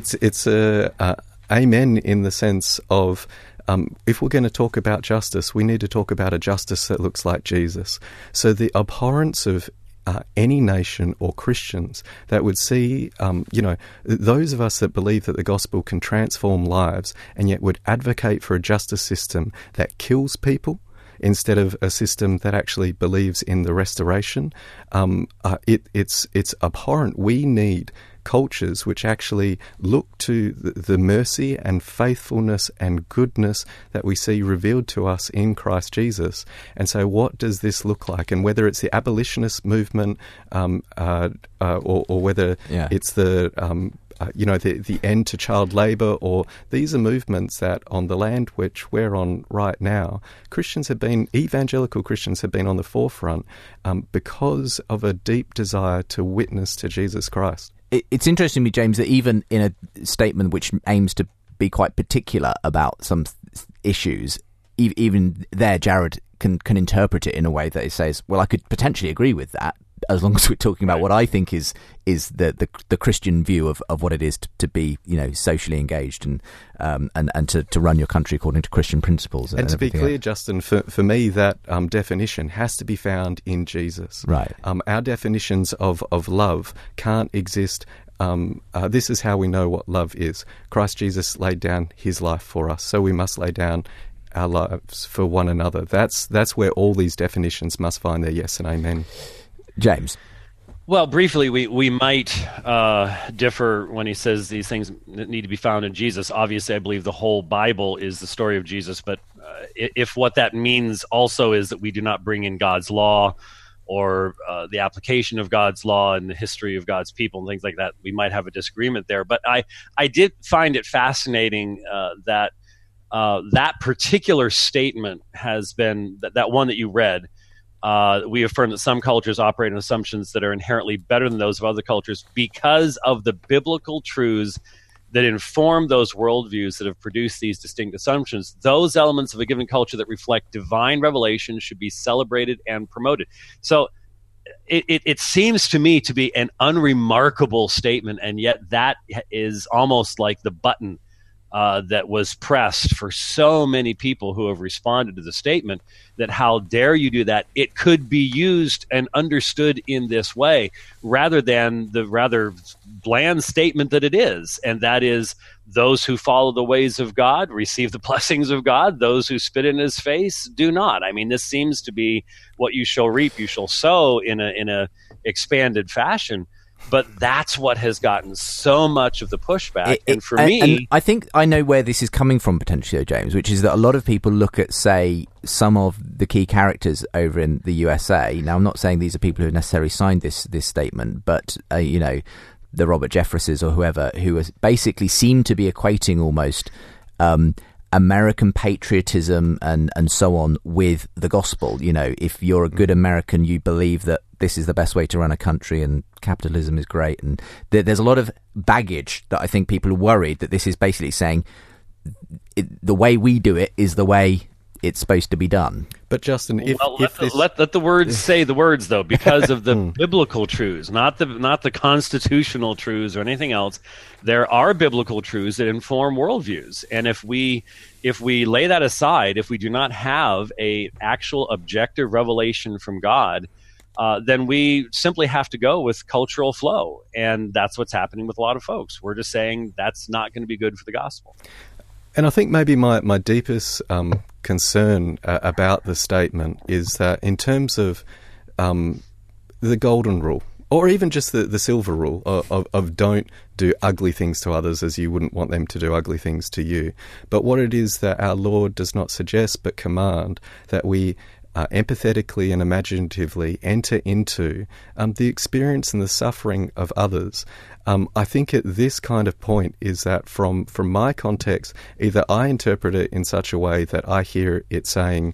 amen in the sense of, if we're going to talk about justice, we need to talk about a justice that looks like Jesus. So the abhorrence of any nation or Christians that would see, those of us that believe that the gospel can transform lives and yet would advocate for a justice system that kills people, instead of a system that actually believes in the restoration, it's abhorrent. We need cultures which actually look to the mercy and faithfulness and goodness that we see revealed to us in Christ Jesus. And so what does this look like? And whether it's the abolitionist movement or whether it's the end to child labour, or these are movements that on the land which we're on right now, evangelical Christians have been on the forefront because of a deep desire to witness to Jesus Christ. It's interesting to me, James, that even in a statement which aims to be quite particular about some issues, even there, Jared can interpret it in a way that it says, well, I could potentially agree with that, as long as we're talking about what I think is the Christian view of what it is to be, socially engaged and to run your country according to Christian principles. And to be clear, Justin, for me, that definition has to be found in Jesus. Right. Our definitions of love can't exist. This is how we know what love is. Christ Jesus laid down his life for us, so we must lay down our lives for one another. That's where all these definitions must find their yes and amen. James. Well, briefly, we might differ when he says these things need to be found in Jesus. Obviously, I believe the whole Bible is the story of Jesus, but if what that means also is that we do not bring in God's law or the application of God's law and the history of God's people and things like that, we might have a disagreement there. But I did find it fascinating that that particular statement has been, that one that you read, We affirm that some cultures operate on assumptions that are inherently better than those of other cultures because of the biblical truths that inform those worldviews that have produced these distinct assumptions. Those elements of a given culture that reflect divine revelation should be celebrated and promoted. So it seems to me to be an unremarkable statement, and yet that is almost like the button that was pressed for so many people who have responded to the statement, that how dare you do that? It could be used and understood in this way rather than the rather bland statement that it is, and that is those who follow the ways of God receive the blessings of God. Those who spit in his face do not. I mean, this seems to be what you shall reap, you shall sow in a expanded fashion. But that's what has gotten so much of the pushback. And for me... And I think I know where this is coming from potentially, James, which is that a lot of people look at, say, some of the key characters over in the USA. Now, I'm not saying these are people who have necessarily signed this statement, but, you know, the Robert Jeffresses or whoever, who basically seem to be equating almost American patriotism and so on with the gospel. You know, if you're a good American, you believe that this is the best way to run a country and capitalism is great. And there's a lot of baggage that I think people are worried that this is basically saying the way we do it is the way it's supposed to be done. But Justin, let the words say the words, though, because of the biblical truths, not the constitutional truths or anything else. There are biblical truths that inform worldviews, and if we lay that aside, if we do not have a actual objective revelation from God, then we simply have to go with cultural flow, and that's what's happening with a lot of folks. We're just saying that's not going to be good for the gospel. And I think maybe my deepest concern about the statement is that in terms of the golden rule, or even just the silver rule of don't do ugly things to others as you wouldn't want them to do ugly things to you, but what it is that our Lord does not suggest but command, that we empathetically and imaginatively enter into the experience and the suffering of others. I think at this kind of point is that from my context, either I interpret it in such a way that I hear it saying,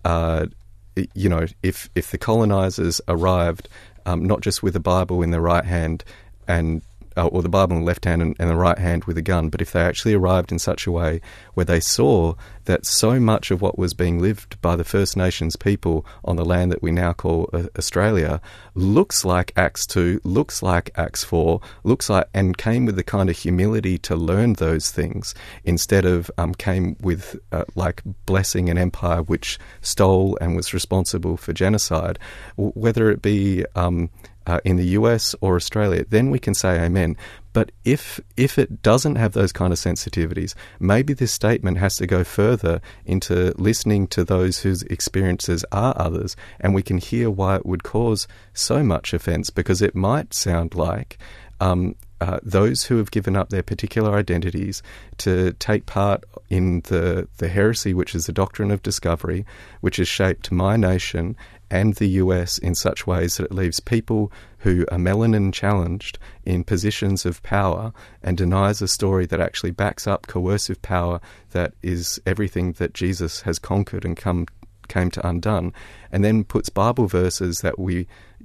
you know, if the colonizers arrived not just with the Bible in their right hand and or the Bible in the left hand and the right hand with a gun, but if they actually arrived in such a way where they saw that so much of what was being lived by the First Nations people on the land that we now call Australia looks like Acts 2, looks like Acts 4, looks like, and came with the kind of humility to learn those things instead of came with like blessing an empire which stole and was responsible for genocide, whether it be in the US or Australia, then we can say amen. But if it doesn't have those kind of sensitivities, maybe this statement has to go further into listening to those whose experiences are others, and we can hear why it would cause so much offence, because it might sound like those who have given up their particular identities to take part in the heresy, which is the doctrine of discovery, which has shaped my nation and the US in such ways that it leaves people who are melanin challenged in positions of power and denies a story that actually backs up coercive power that is everything that Jesus has conquered and came to undone, and then puts Bible verses that we,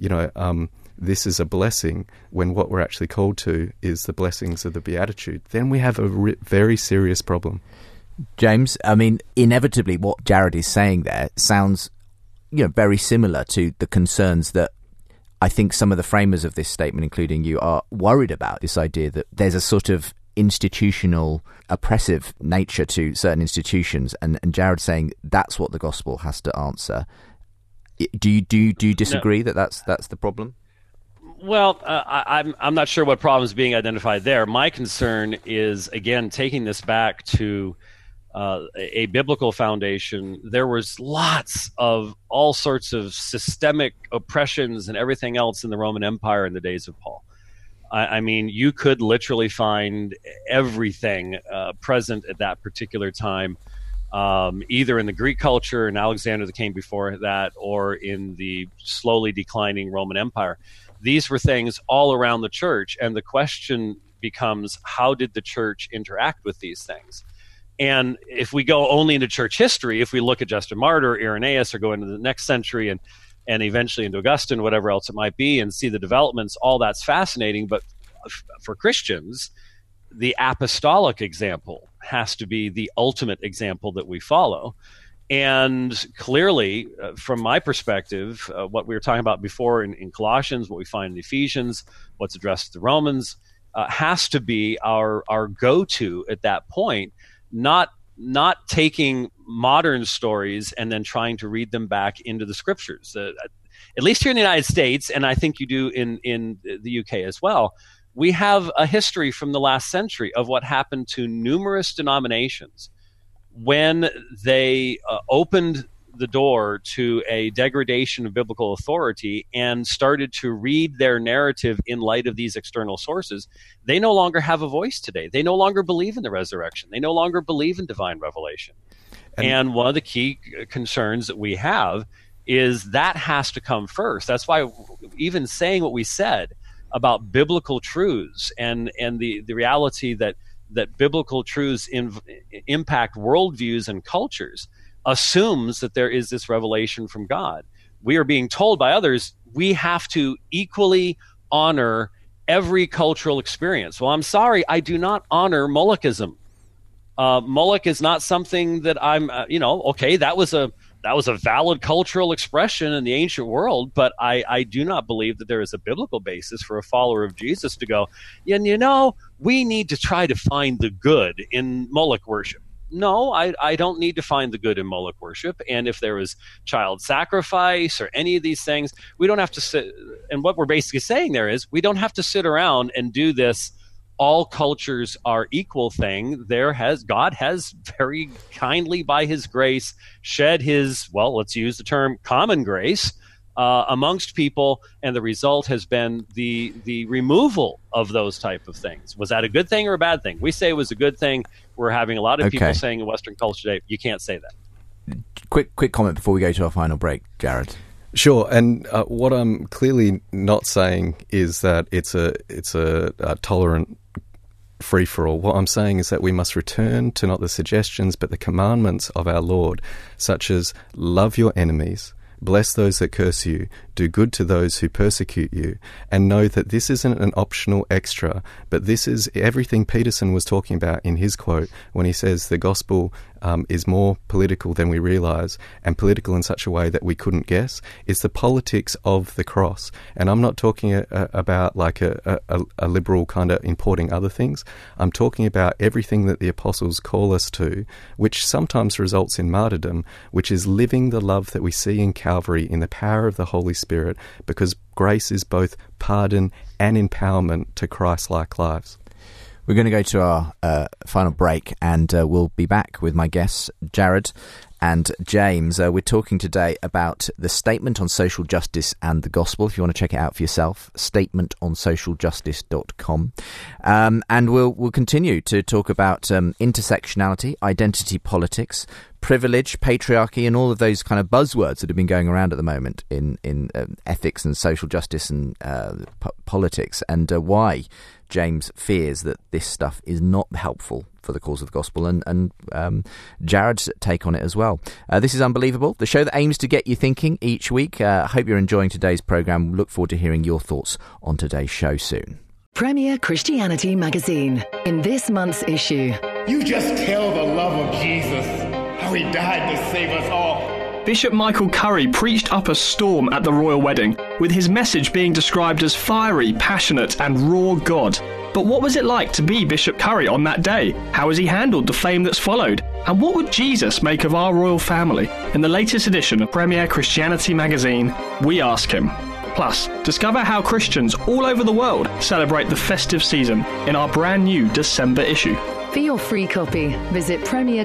this is a blessing, when what we're actually called to is the blessings of the Beatitude. Then we have a very serious problem. James, I mean, inevitably what Jared is saying there sounds very similar to the concerns that I think some of the framers of this statement, including you, are worried about. This idea that there's a sort of institutional oppressive nature to certain institutions, and Jared saying that's what the gospel has to answer. Do you disagree that that's the problem? Well, I'm not sure what problem is being identified there. My concern is, again, taking this back to a biblical foundation. There was lots of all sorts of systemic oppressions and everything else in the Roman Empire in the days of Paul. I mean, you could literally find everything present at that particular time, either in the Greek culture and Alexander that came before that, or in the slowly declining Roman Empire. These were things all around the church, and the question becomes, how did the church interact with these things? And if we go only into church history, if we look at Justin Martyr, Irenaeus, or go into the next century and and eventually into Augustine, whatever else it might be, and see the developments. All that's fascinating. But for Christians, the apostolic example has to be the ultimate example that we follow. And clearly, from my perspective, what we were talking about before in Colossians, what we find in Ephesians, what's addressed to the Romans, has to be our go-to at that point, not taking modern stories and then trying to read them back into the scriptures. At least here in the United States, and I think you do in the UK as well, we have a history from the last century of what happened to numerous denominations when they opened the door to a degradation of biblical authority and started to read their narrative in light of these external sources. They no longer have a voice today. They no longer believe in the resurrection. They no longer believe in divine revelation. And one of the key concerns that we have is that has to come first. That's why even saying what we said about biblical truths and the reality that biblical truths impact worldviews and cultures assumes that there is this revelation from God. We are being told by others we have to equally honor every cultural experience. Well, I'm sorry, I do not honor Molochism. Moloch is not something that I'm, okay, that was a valid cultural expression in the ancient world, but I do not believe that there is a biblical basis for a follower of Jesus to go, we need to try to find the good in Moloch worship. No, I don't need to find the good in Moloch worship. And if there is child sacrifice or any of these things, we don't have to sit. And what we're basically saying there is we don't have to sit around and do this all cultures are equal thing. God has very kindly, by his grace, shed his, let's use the term common grace amongst people, and the result has been the removal of those type of things. Was that a good thing or a bad thing? We say it was a good thing. We're having a lot of people saying in Western culture today, you can't say that. Quick comment before we go to our final break, Jared. Sure, and what I'm clearly not saying is that it's a tolerant free-for-all. What I'm saying is that we must return to not the suggestions but the commandments of our Lord, such as love your enemies, bless those that curse you, do good to those who persecute you, and know that this isn't an optional extra, but this is everything Peterson was talking about in his quote when he says the gospel is more political than we realize, and political in such a way that we couldn't guess. It's the politics of the cross. And I'm not talking about like a liberal kind of importing other things. I'm talking about everything that the apostles call us to, which sometimes results in martyrdom, which is living the love that we see in Calvary in the power of the Holy Spirit, because grace is both pardon and empowerment to Christ-like lives. We're going to go to our final break, and we'll be back with my guests, Jared and James. We're talking today about the Statement on Social Justice and the Gospel. If you want to check it out for yourself, statementonsocialjustice.com. And we'll continue to talk about intersectionality, identity politics, privilege, patriarchy, and all of those kind of buzzwords that have been going around at the moment in ethics and social justice and politics, and why James fears that this stuff is not helpful for the cause of the gospel, and Jared's take on it as well. This is Unbelievable, the show that aims to get you thinking each week. I hope you're enjoying today's programme. Look forward to hearing your thoughts on today's show soon. Premier Christianity Magazine. In this month's issue, you just tell the love of Jesus, how he died to save us all. Bishop Michael Curry preached up a storm at the royal wedding, with his message being described as fiery, passionate and raw God. But what was it like to be Bishop Curry on that day? How has he handled the fame that's followed? And what would Jesus make of our royal family? In the latest edition of Premier Christianity Magazine, we ask him. Plus, discover how Christians all over the world celebrate the festive season in our brand new December issue. For your free copy, visit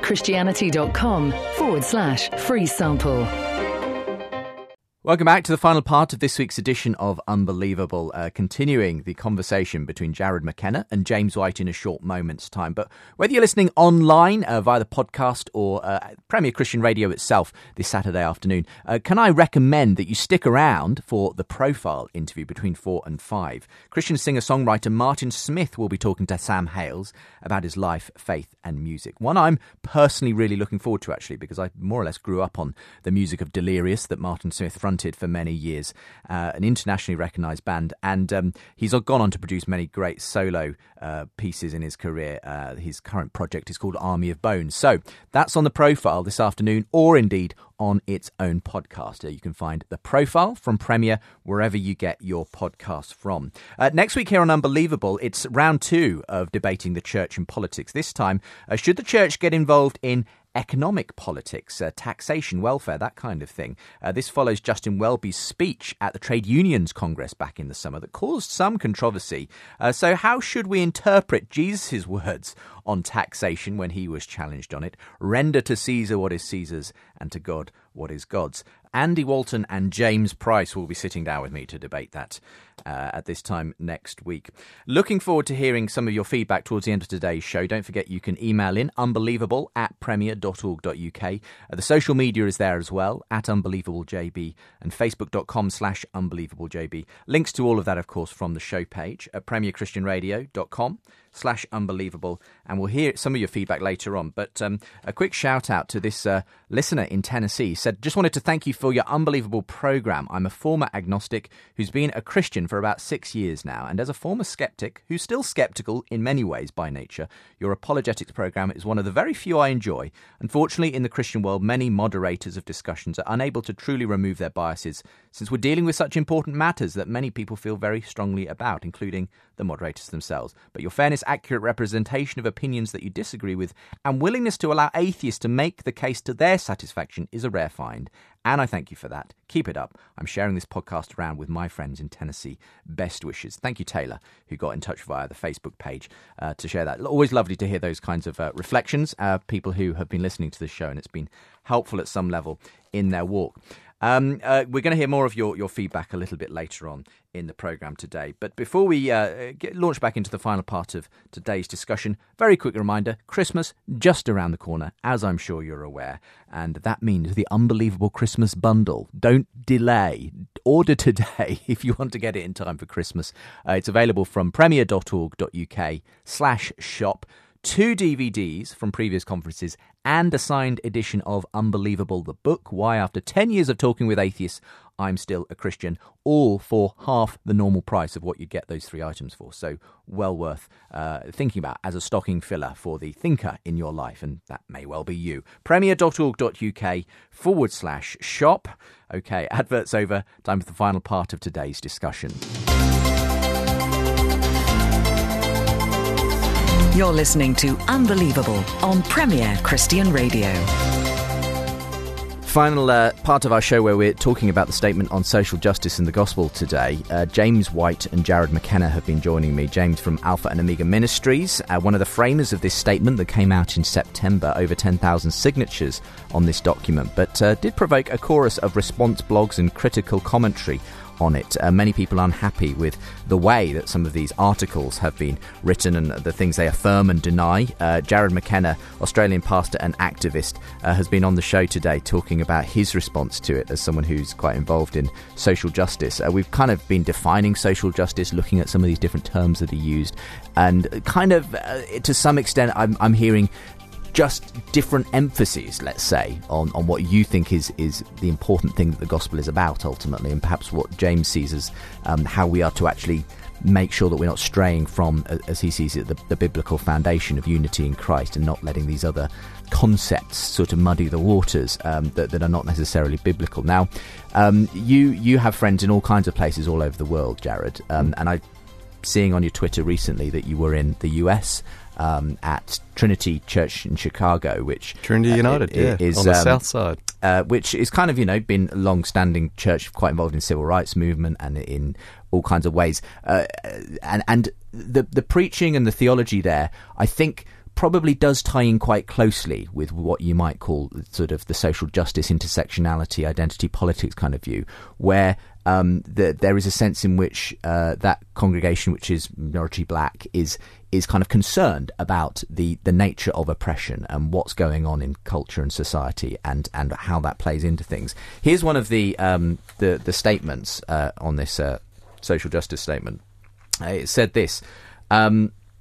premierchristianity.com/free sample. Welcome back to the final part of this week's edition of Unbelievable, continuing the conversation between Jared McKenna and James White in a short moment's time. But whether you're listening online via the podcast or Premier Christian Radio itself this Saturday afternoon, can I recommend that you stick around for the Profile interview between 4 and 5. Christian singer-songwriter Martin Smith will be talking to Sam Hales about his life, faith and music. One I'm personally really looking forward to, actually, because I more or less grew up on the music of Delirious that Martin Smith fronted talented for many years, an internationally recognised band, and he's gone on to produce many great solo pieces in his career. His current project is called Army of Bones. So that's on The Profile this afternoon, or indeed on its own podcast. You can find The Profile from Premier wherever you get your podcasts from. Next week here on Unbelievable, it's round 2 of debating the church and politics. This time, should the church get involved in economic politics, taxation, welfare, that kind of thing? This follows Justin Welby's speech at the Trade Unions Congress back in the summer that caused some controversy. So how should we interpret Jesus' words on taxation when he was challenged on it? Render to Caesar what is Caesar's and to God what is God's. Andy Walton and James Price will be sitting down with me to debate that at this time next week. Looking forward to hearing some of your feedback towards the end of today's show. Don't forget you can email in unbelievable@premier.org.uk. The social media is there as well, @unbelievablejb and facebook.com/unbelievablejb. Links to all of that, of course, from the show page at premierchristianradio.com/unbelievable. And we'll hear some of your feedback later on. But a quick shout out to this listener in Tennessee. He said, just wanted to thank you for your unbelievable program. I'm a former agnostic who's been a Christian for about 6 years now. And as a former skeptic who's still skeptical in many ways by nature, your apologetics program is one of the very few I enjoy. Unfortunately, in the Christian world, many moderators of discussions are unable to truly remove their biases, since we're dealing with such important matters that many people feel very strongly about, including the moderators themselves. But your fairness, accurate representation of opinions that you disagree with, and willingness to allow atheists to make the case to their satisfaction is a rare find. And I thank you for that. Keep it up. I'm sharing this podcast around with my friends in Tennessee. Best wishes. Thank you, Taylor, who got in touch via the Facebook page to share that. Always lovely to hear those kinds of reflections, people who have been listening to the show, and it's been helpful at some level in their walk. We're going to hear more of your feedback a little bit later on in the programme today. But before we launch back into the final part of today's discussion, very quick reminder, Christmas just around the corner, as I'm sure you're aware. And that means the Unbelievable Christmas Bundle. Don't delay. Order today if you want to get it in time for Christmas. It's available from premier.org.uk/shop. 2 DVDs from previous conferences and a signed edition of Unbelievable, the book, Why After 10 Years of Talking with Atheists, I'm Still a Christian, all for half the normal price of what you'd get those 3 items for. So well worth thinking about as a stocking filler for the thinker in your life, and that may well be you. premier.org.uk/shop. Okay, adverts over. Time for the final part of today's discussion. You're listening to Unbelievable on Premier Christian Radio. Final part of our show where we're talking about the statement on social justice in the gospel today. James White and Jared McKenna have been joining me. James from Alpha and Omega Ministries, one of the framers of this statement that came out in September. Over 10,000 signatures on this document, but did provoke a chorus of response blogs and critical commentary on it. Many people unhappy with the way that some of these articles have been written and the things they affirm and deny. Jared McKenna, Australian pastor and activist, has been on the show today talking about his response to it as someone who's quite involved in social justice. We've kind of been defining social justice, looking at some of these different terms that are used, and kind of to some extent I'm hearing just different emphases, let's say, on what you think is the important thing that the gospel is about ultimately, and perhaps what James sees as how we are to actually make sure that we're not straying from, as he sees it, the biblical foundation of unity in Christ, and not letting these other concepts sort of muddy the waters that are not necessarily biblical. Now, you have friends in all kinds of places all over the world, Jared, and I'm seeing on your Twitter recently that you were in the US at Trinity Church in Chicago, which Trinity United is on the south side, which is kind of been a long-standing church, quite involved in civil rights movement and in all kinds of ways, and the preaching and the theology there, I think, probably does tie in quite closely with what you might call sort of the social justice, intersectionality, identity politics kind of view, where there is a sense in which that congregation, which is minority black, is kind of concerned about the nature of oppression and what's going on in culture and society, and how that plays into things. Here's one of the statements on this social justice statement. It said this.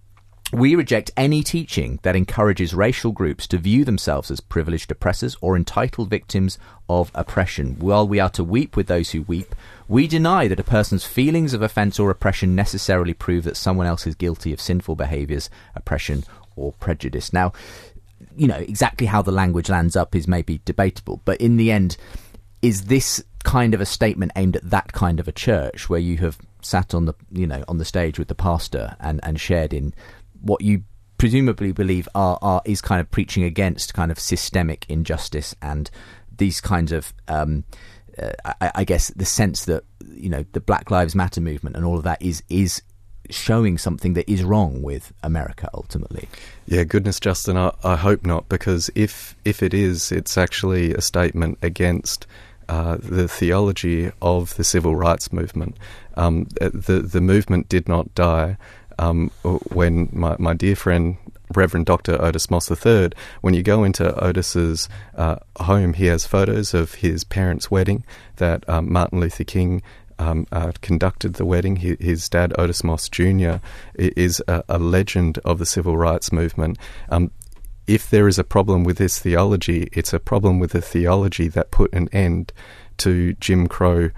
We reject any teaching that encourages racial groups to view themselves as privileged oppressors or entitled victims of oppression. While we are to weep with those who weep, we deny that a person's feelings of offence or oppression necessarily prove that someone else is guilty of sinful behaviours, oppression or prejudice. Now, you know, exactly how the language lands up is maybe debatable, but in the end, is this kind of a statement aimed at that kind of a church where you have sat on the, you know, on the stage with the pastor and shared in what you presumably believe is kind of preaching against kind of systemic injustice and these kinds of I guess the sense that, you know, the Black Lives Matter movement and all of that is showing something that is wrong with America ultimately? Yeah, goodness, Justin, I hope not, because if it is, it's actually a statement against the theology of the civil rights movement. The movement did not die. When my dear friend Reverend Dr. Otis Moss III, when you go into Otis's home, he has photos of his parents' wedding that Martin Luther King conducted the wedding. His dad, Otis Moss Jr., is a legend of the civil rights movement. If there is a problem with this theology, it's a problem with the theology that put an end to Jim Crow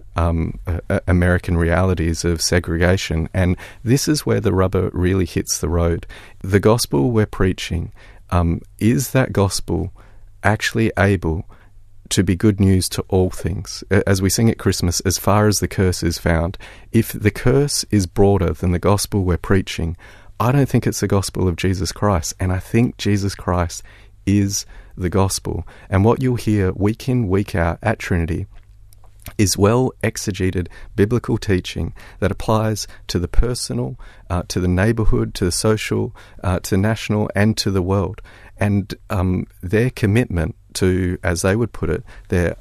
American realities of segregation. And this is where the rubber really hits the road. The gospel we're preaching, is that gospel actually able to be good news to all things? As we sing at Christmas, as far as the curse is found, if the curse is broader than the gospel we're preaching, I don't think it's the gospel of Jesus Christ. And I think Jesus Christ is the gospel. And what you'll hear week in, week out at Trinity is well exegeted biblical teaching that applies to the personal, to the neighbourhood, to the social, to the national, and to the world. And their commitment to, as they would put it, their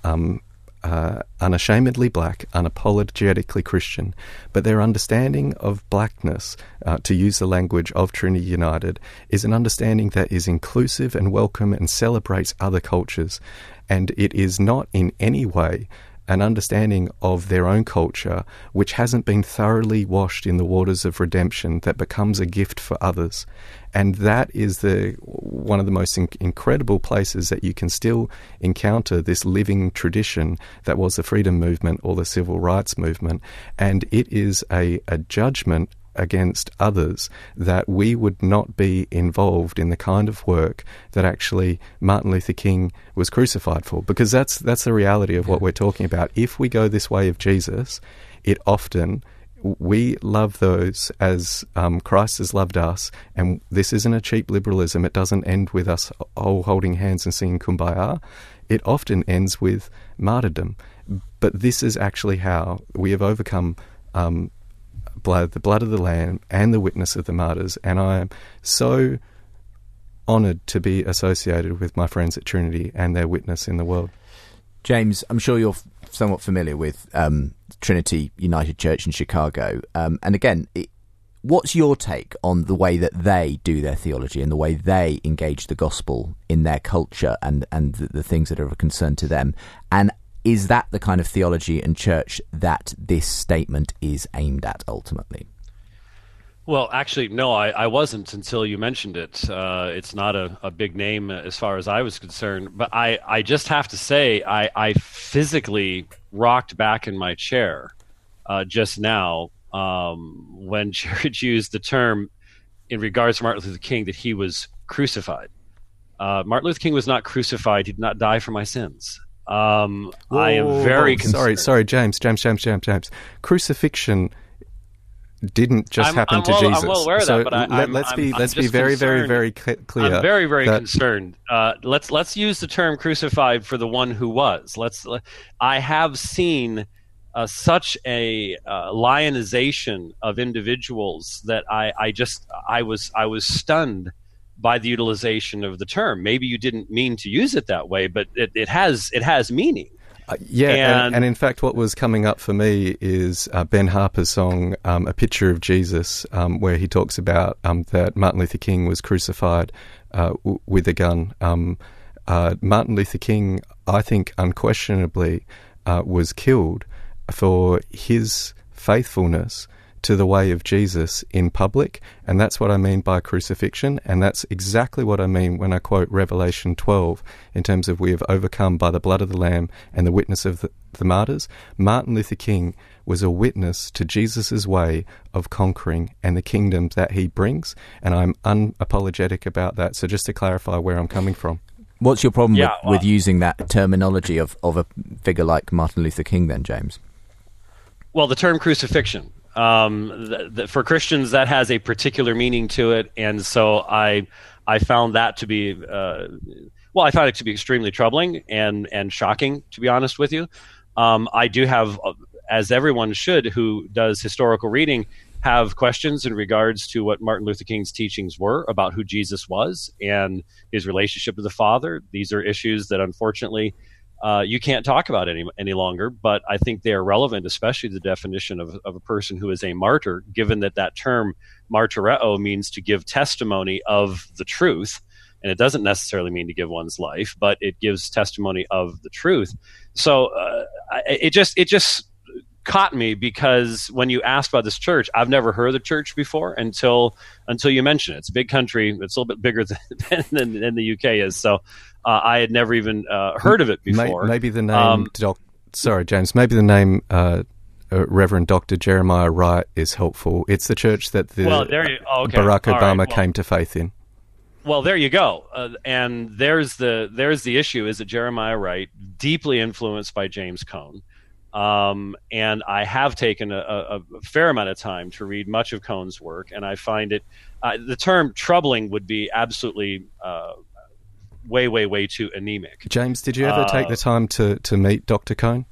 unashamedly black, unapologetically Christian, but their understanding of blackness, to use the language of Trinity United, is an understanding that is inclusive and welcome and celebrates other cultures. And it is not in any way an understanding of their own culture which hasn't been thoroughly washed in the waters of redemption that becomes a gift for others. And that is one of the most incredible places that you can still encounter this living tradition that was the freedom movement or the civil rights movement. And it is a judgment against others that we would not be involved in the kind of work that actually Martin Luther King was crucified for, because that's the reality of what we're talking about. If we go this way of Jesus, it often, we love those as Christ has loved us, and this isn't a cheap liberalism. It doesn't end with us all holding hands and singing Kumbaya. It often ends with martyrdom. But this is actually how we have overcome the blood of the Lamb and the witness of the martyrs. And I am so honoured to be associated with my friends at Trinity and their witness in the world. James, I'm sure you're somewhat familiar with Trinity United Church in Chicago. And again, what's your take on the way that they do their theology and the way they engage the gospel in their culture and the things that are of concern to them? And is that the kind of theology and church that this statement is aimed at ultimately? Well, actually, no, I wasn't until you mentioned it. It's not a big name as far as I was concerned. But I just have to say, I physically rocked back in my chair just now when Jared used the term in regards to Martin Luther King that he was crucified. Martin Luther King was not crucified. He did not die for my sins. I am very concerned. Sorry, James. Crucifixion didn't just happen to Jesus. I'm well aware of that, but let's be very, very, very clear. I'm very, very concerned. Let's use the term crucified for the one who was. I have seen such a lionization of individuals that I was stunned by the utilization of the term. Maybe you didn't mean to use it that way, but it has meaning. And in fact, what was coming up for me is Ben Harper's song, A Picture of Jesus, where he talks about that Martin Luther King was crucified with a gun. Martin Luther King, I think, unquestionably was killed for his faithfulness to the way of Jesus in public, and that's what I mean by crucifixion, and that's exactly what I mean when I quote Revelation 12 in terms of we have overcome by the blood of the Lamb and the witness of the martyrs. Martin Luther King was a witness to Jesus' way of conquering and the kingdom that he brings, and I'm unapologetic about that. So just to clarify where I'm coming from. What's your problem with using that terminology of a figure like Martin Luther King then, James? Well, the term crucifixion. For Christians, that has a particular meaning to it, and so I found that to be I found it to be extremely troubling and shocking, to be honest with you. I do have, as everyone should who does historical reading, have questions in regards to what Martin Luther King's teachings were about who Jesus was and his relationship to the Father. These are issues that unfortunately you can't talk about any longer, but I think they are relevant, especially the definition of a person who is a martyr, given that term martyreo means to give testimony of the truth, and it doesn't necessarily mean to give one's life, but it gives testimony of the truth. So it just caught me, because when you asked about this church, I've never heard of the church before until you mentioned it. It's a big country. It's a little bit bigger than the UK is. So I had never even heard of it before. Maybe the name, sorry, James, maybe the name Reverend Dr. Jeremiah Wright is helpful. It's the church that Barack Obama came to faith in. Well, there you go. And there's the issue, is that Jeremiah Wright, deeply influenced by James Cone, and I have taken a fair amount of time to read much of Cone's work, and I find it, the term troubling would be absolutely way too anemic. James, did you ever take the time to meet Dr. Cone?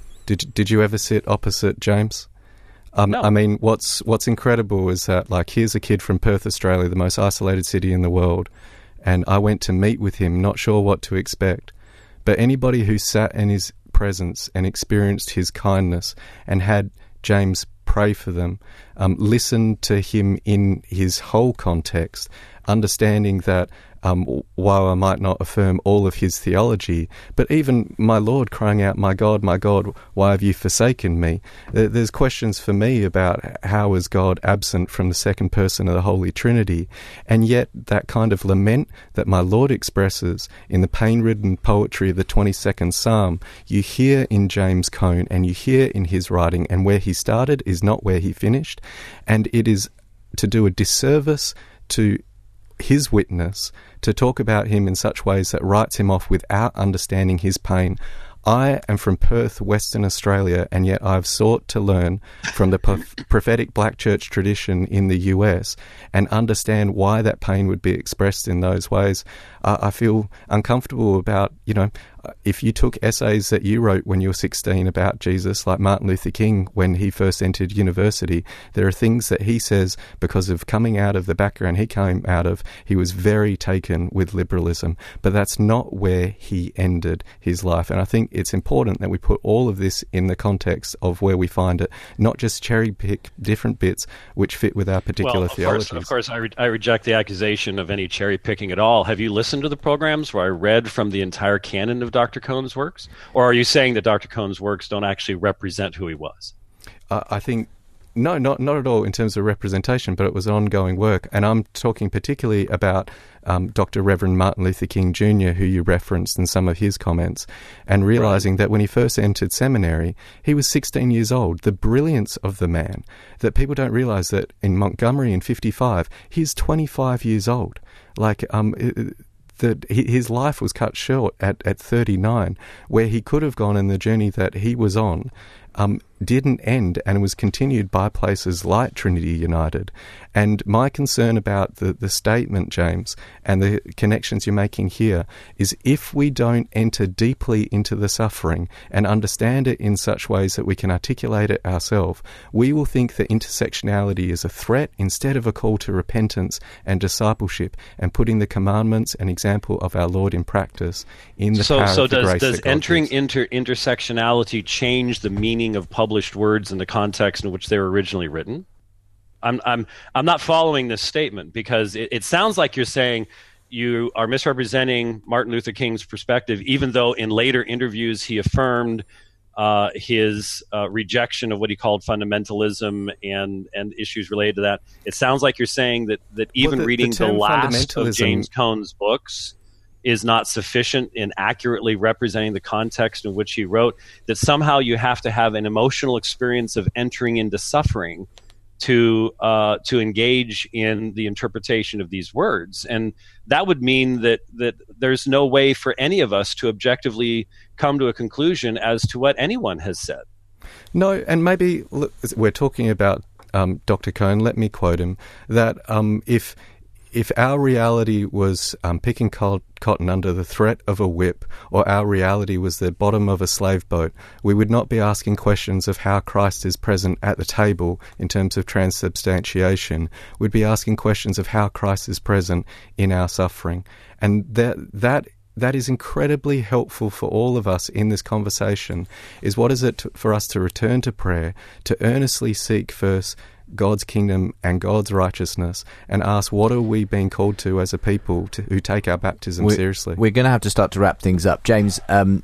Did you ever sit opposite James? No. I mean, what's incredible is that, like, here's a kid from Perth, Australia, the most isolated city in the world, and I went to meet with him, not sure what to expect. But anybody who sat in his presence and experienced his kindness and had James pray for them, listened to him in his whole context, understanding that while I might not affirm all of his theology, but even my Lord crying out, my God, why have you forsaken me? There's questions for me about how is God absent from the second person of the Holy Trinity, and yet that kind of lament that my Lord expresses in the pain-ridden poetry of the 22nd Psalm, you hear in James Cone and you hear in his writing, and where he started is not where he finished, and it is to do a disservice to his witness to talk about him in such ways that writes him off without understanding his pain. I am from Perth, Western Australia, and yet I've sought to learn from the prophetic black church tradition in the US and understand why that pain would be expressed in those ways. I feel uncomfortable about, if you took essays that you wrote when you were 16 about Jesus, like Martin Luther King when he first entered university, there are things that he says because of coming out of the background he came out of, he was very taken with liberalism, but that's not where he ended his life. And I think it's important that we put all of this in the context of where we find it, not just cherry pick different bits which fit with our particular theologies. Of course, I reject the accusation of any cherry picking at all. Have you listened to the programs where I read from the entire canon of Dr. Cone's works? Or are you saying that Dr. Cone's works don't actually represent who he was? I think, no, not at all in terms of representation, but it was ongoing work. And I'm talking particularly about Dr. Reverend Martin Luther King Jr., who you referenced in some of his comments, and realizing that when he first entered seminary, he was 16 years old. The brilliance of the man, that people don't realize that in Montgomery in 55, he's 25 years old. Like, that his life was cut short at 39, where he could have gone in the journey that he was on, didn't end and was continued by places like Trinity United. And my concern about the statement, James, and the connections you're making here is if we don't enter deeply into the suffering and understand it in such ways that we can articulate it ourselves, we will think that intersectionality is a threat instead of a call to repentance and discipleship and putting the commandments and example of our Lord in practice in the power of the grace. So does entering into intersectionality change the meaning of published words in the context in which they were originally written? I'm not following this statement, because it sounds like you're saying you are misrepresenting Martin Luther King's perspective, even though in later interviews he affirmed his rejection of what he called fundamentalism and issues related to that. It sounds like you're saying that even reading the last of James Cone's books is not sufficient in accurately representing the context in which he wrote, that somehow you have to have an emotional experience of entering into suffering to engage in the interpretation of these words. And that would mean that there's no way for any of us to objectively come to a conclusion as to what anyone has said. No, and maybe look, we're talking about Dr. Cone. Let me quote him, that if our reality was picking cotton under the threat of a whip, or our reality was the bottom of a slave boat, we would not be asking questions of how Christ is present at the table in terms of transubstantiation. We'd be asking questions of how Christ is present in our suffering. And that is incredibly helpful for all of us in this conversation, is what is it for us to return to prayer, to earnestly seek first God's kingdom and God's righteousness, and ask, what are we being called to as a people who take our baptism seriously? We're going to have to start to wrap things up. James,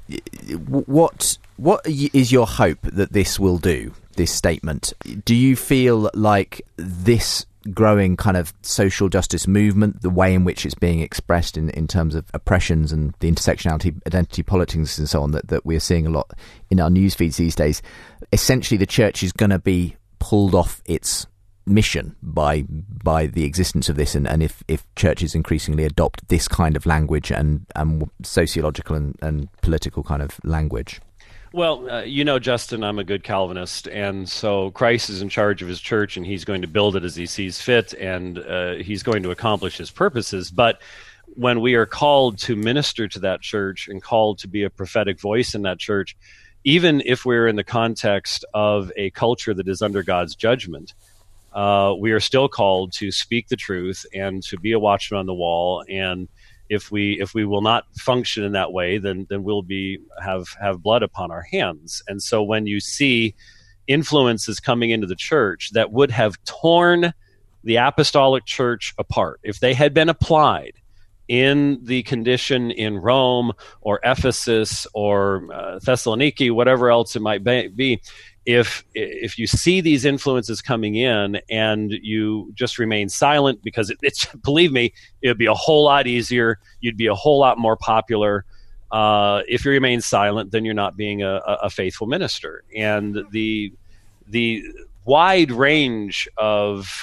what is your hope that this will do, this statement? Do you feel like this growing kind of social justice movement, the way in which it's being expressed in terms of oppressions and the intersectionality, identity politics and so on, that we're seeing a lot in our news feeds these days, essentially the church is going to be pulled off its mission by the existence of this, and if churches increasingly adopt this kind of language and sociological and political kind of language? Well, Justin, I'm a good Calvinist, and so Christ is in charge of his church, and he's going to build it as he sees fit, and he's going to accomplish his purposes. But when we are called to minister to that church and called to be a prophetic voice in that church, even if we're in the context of a culture that is under God's judgment, we are still called to speak the truth and to be a watchman on the wall. And if we will not function in that way, then we'll have blood upon our hands. And so when you see influences coming into the church that would have torn the apostolic church apart, if they had been applied in the condition in Rome or Ephesus or Thessaloniki, whatever else it might be, if you see these influences coming in and you just remain silent, because it's believe me, it would be a whole lot easier. You'd be a whole lot more popular. If you remain silent, then you're not being a faithful minister. And the wide range of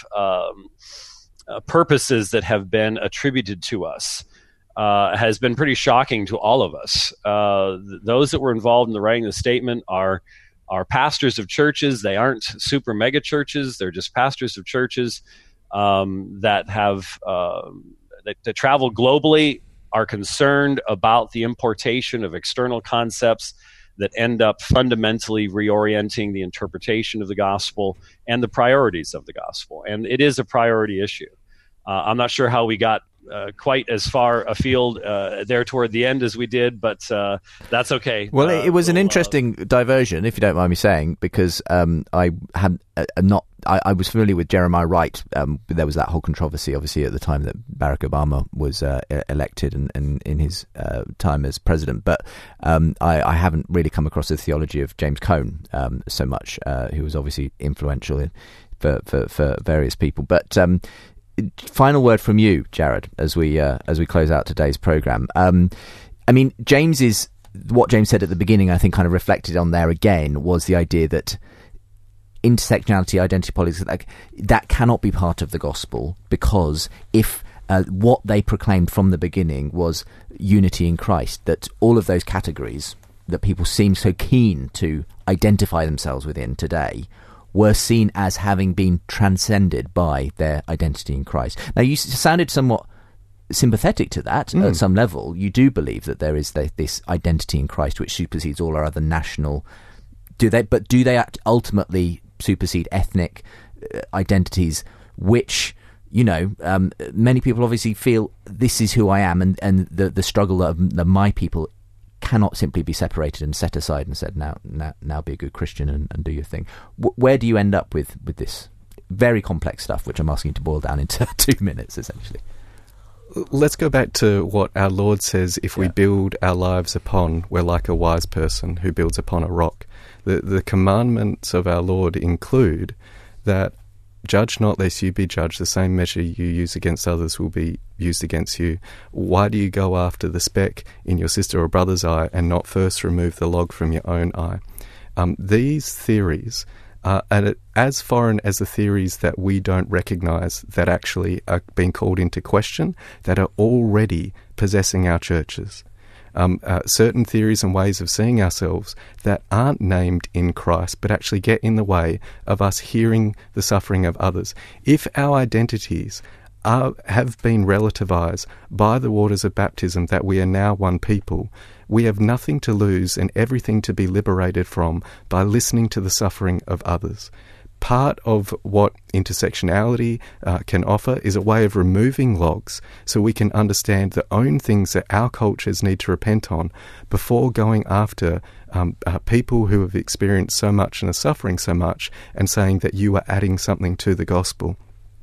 purposes that have been attributed to us has been pretty shocking to all of us. Those that were involved in the writing of the statement are pastors of churches. They aren't super mega churches. They're just pastors of churches that have that travel globally, are concerned about the importation of external concepts that end up fundamentally reorienting the interpretation of the gospel and the priorities of the gospel. And it is a priority issue. I'm not sure how we got quite as far afield there toward the end as we did, but that's okay. Well, it was an interesting diversion, if you don't mind me saying, because I was familiar with Jeremiah Wright. There was that whole controversy, obviously, at the time that Barack Obama was elected and in his time as president. But I haven't really come across the theology of James Cone so much, who was obviously influential for various people. But final word from you, Jared, as we close out today's program. I mean, what James said at the beginning, I think, kind of reflected on there again, was the idea that intersectionality, identity politics, that cannot be part of the gospel, because if what they proclaimed from the beginning was unity in Christ, that all of those categories that people seem so keen to identify themselves within today were seen as having been transcended by their identity in Christ. Now, you sounded somewhat sympathetic to that at some level. You do believe that there is this identity in Christ which supersedes all our other national... Do they ultimately supersede ethnic identities, which, many people obviously feel this is who I am, and the struggle of my people cannot simply be separated and set aside and said, now be a good Christian and do your thing. Where do you end up with this very complex stuff, which I'm asking you to boil down into 2 minutes, essentially? let's go back to what our Lord says, if we build our lives upon, we're like a wise person who builds upon a rock. The commandments of our Lord include that judge not lest you be judged. The same measure you use against others will be used against you. Why do you go after the speck in your sister or brother's eye and not first remove the log from your own eye? These theories are as foreign as the theories that we don't recognise that actually are being called into question, that are already possessing our churches. Certain theories and ways of seeing ourselves that aren't named in Christ but actually get in the way of us hearing the suffering of others. If our identities have been relativised by the waters of baptism, that we are now one people, we have nothing to lose and everything to be liberated from by listening to the suffering of others. Part of what intersectionality can offer is a way of removing logs so we can understand the own things that our cultures need to repent on before going after people who have experienced so much and are suffering so much and saying that you are adding something to the gospel.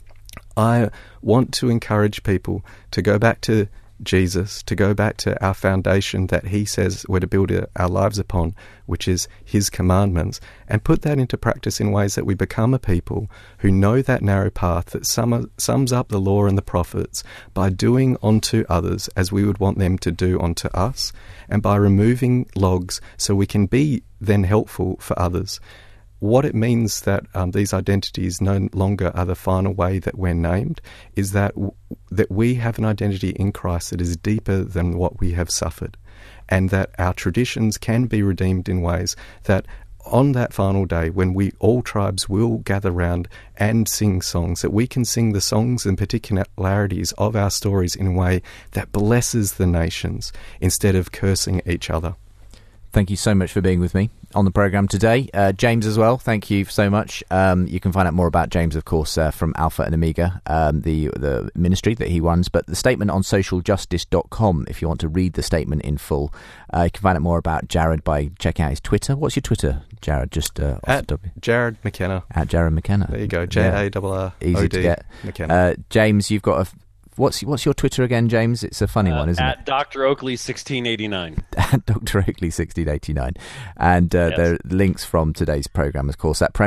I want to encourage people to go back to Jesus, to go back to our foundation that he says we're to build our lives upon, which is his commandments, and put that into practice in ways that we become a people who know that narrow path that sums up the law and the prophets by doing unto others as we would want them to do unto us, and by removing logs so we can be then helpful for others. What it means that these identities no longer are the final way that we're named is that we have an identity in Christ that is deeper than what we have suffered, and that our traditions can be redeemed in ways that on that final day, when all tribes will gather round and sing songs, that we can sing the songs and particularities of our stories in a way that blesses the nations instead of cursing each other. Thank you so much for being with me on the programme today. James as well, thank you so much. You can find out more about James, of course, from Alpha and Omega, the ministry that he runs, but the statement on socialjustice.com if you want to read the statement in full. You can find out more about Jared by checking out his Twitter. What's your Twitter, Jared? Just at Jared McKenna. At Jared McKenna. There you go, JARROD. Easy to get. McKenna. James, you've got What's your Twitter again, James? It's a funny one, isn't it? At Dr. Oakley 1689. At Dr. Oakley 1689. And there are links from today's programme, of course, at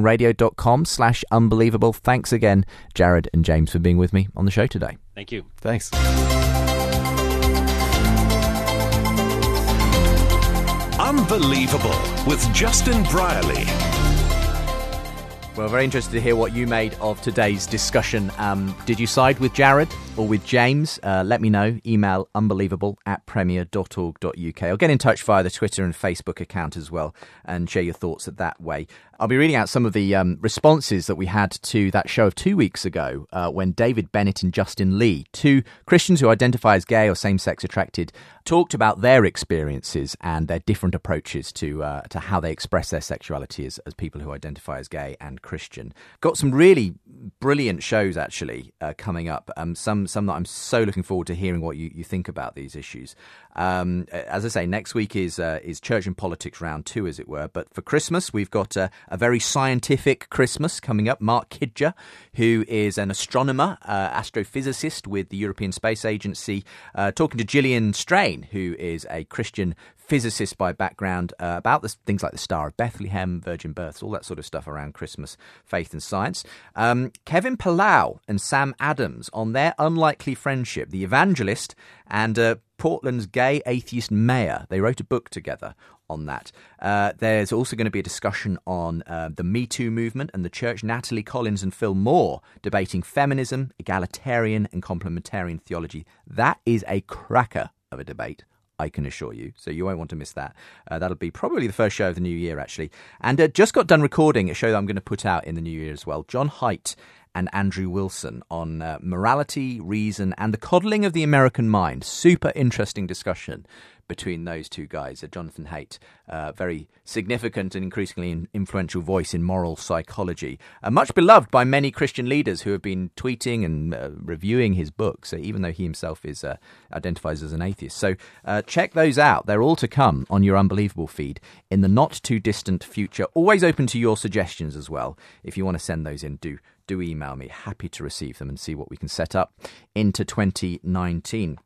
premierchristianradio.com/unbelievable. Thanks again, Jared and James, for being with me on the show today. Thank you. Thanks. Unbelievable with Justin Brierley. Well, very interested to hear what you made of today's discussion. Did you side with Jared or with James? Let me know. Email unbelievable@premier.org.uk or get in touch via the Twitter and Facebook account as well and share your thoughts that way. I'll be reading out some of the responses that we had to that show of 2 weeks ago when David Bennett and Justin Lee, two Christians who identify as gay or same-sex attracted, talked about their experiences and their different approaches to how they express their sexuality as people who identify as gay and Christian. Got some really brilliant shows actually coming up. Some that I'm so looking forward to hearing what you think about these issues. As I say, next week is Church and Politics Round 2, as it were. But for Christmas, we've got a very scientific Christmas coming up. Mark Kidger, who is an astronomer, astrophysicist with the European Space Agency, talking to Gillian Strain, who is a Christian physicist by background, about things like the Star of Bethlehem, virgin births, all that sort of stuff around Christmas, faith and science. Kevin Palau and Sam Adams on their unlikely friendship, the evangelist and Portland's gay atheist mayor. They wrote a book together on that. There's also going to be a discussion on the Me Too movement and the church. Natalie Collins and Phil Moore debating feminism, egalitarian and complementarian theology. That is a cracker of a debate, I can assure you. So you won't want to miss that. That'll be probably the first show of the new year, actually. And just got done recording a show that I'm going to put out in the new year as well. John Haidt and Andrew Wilson on morality, reason, and the coddling of the American mind. Super interesting discussion between those two guys. Jonathan Haidt, very significant and increasingly influential voice in moral psychology. Much beloved by many Christian leaders who have been tweeting and reviewing his books, even though he himself identifies as an atheist. So check those out. They're all to come on your Unbelievable feed in the not-too-distant future. Always open to your suggestions as well. If you want to send those in, do do email me. Happy to receive them and see what we can set up into 2019.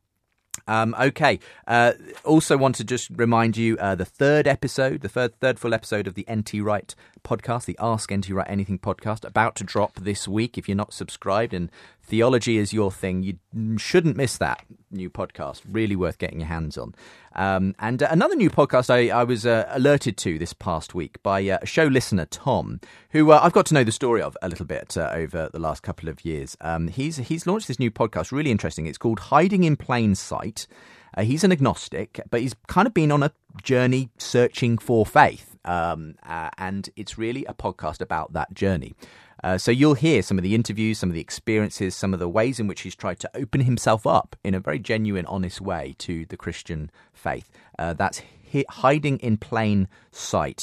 Okay. Also want to just remind you the third full episode of the NT Wright podcast, the Ask NT Wright Anything podcast, about to drop this week. If you're not subscribed and theology is your thing, you shouldn't miss that new podcast. Really worth getting your hands on. And another new podcast I was alerted to this past week by a show listener, Tom, who I've got to know the story of a little bit over the last couple of years. He's launched this new podcast, really interesting. It's called Hiding in Plain Sight. He's an agnostic, but he's kind of been on a journey searching for faith. And it's really a podcast about that journey. So you'll hear some of the interviews, some of the experiences, some of the ways in which he's tried to open himself up in a very genuine, honest way to the Christian faith. That's Hiding in Plain Sight,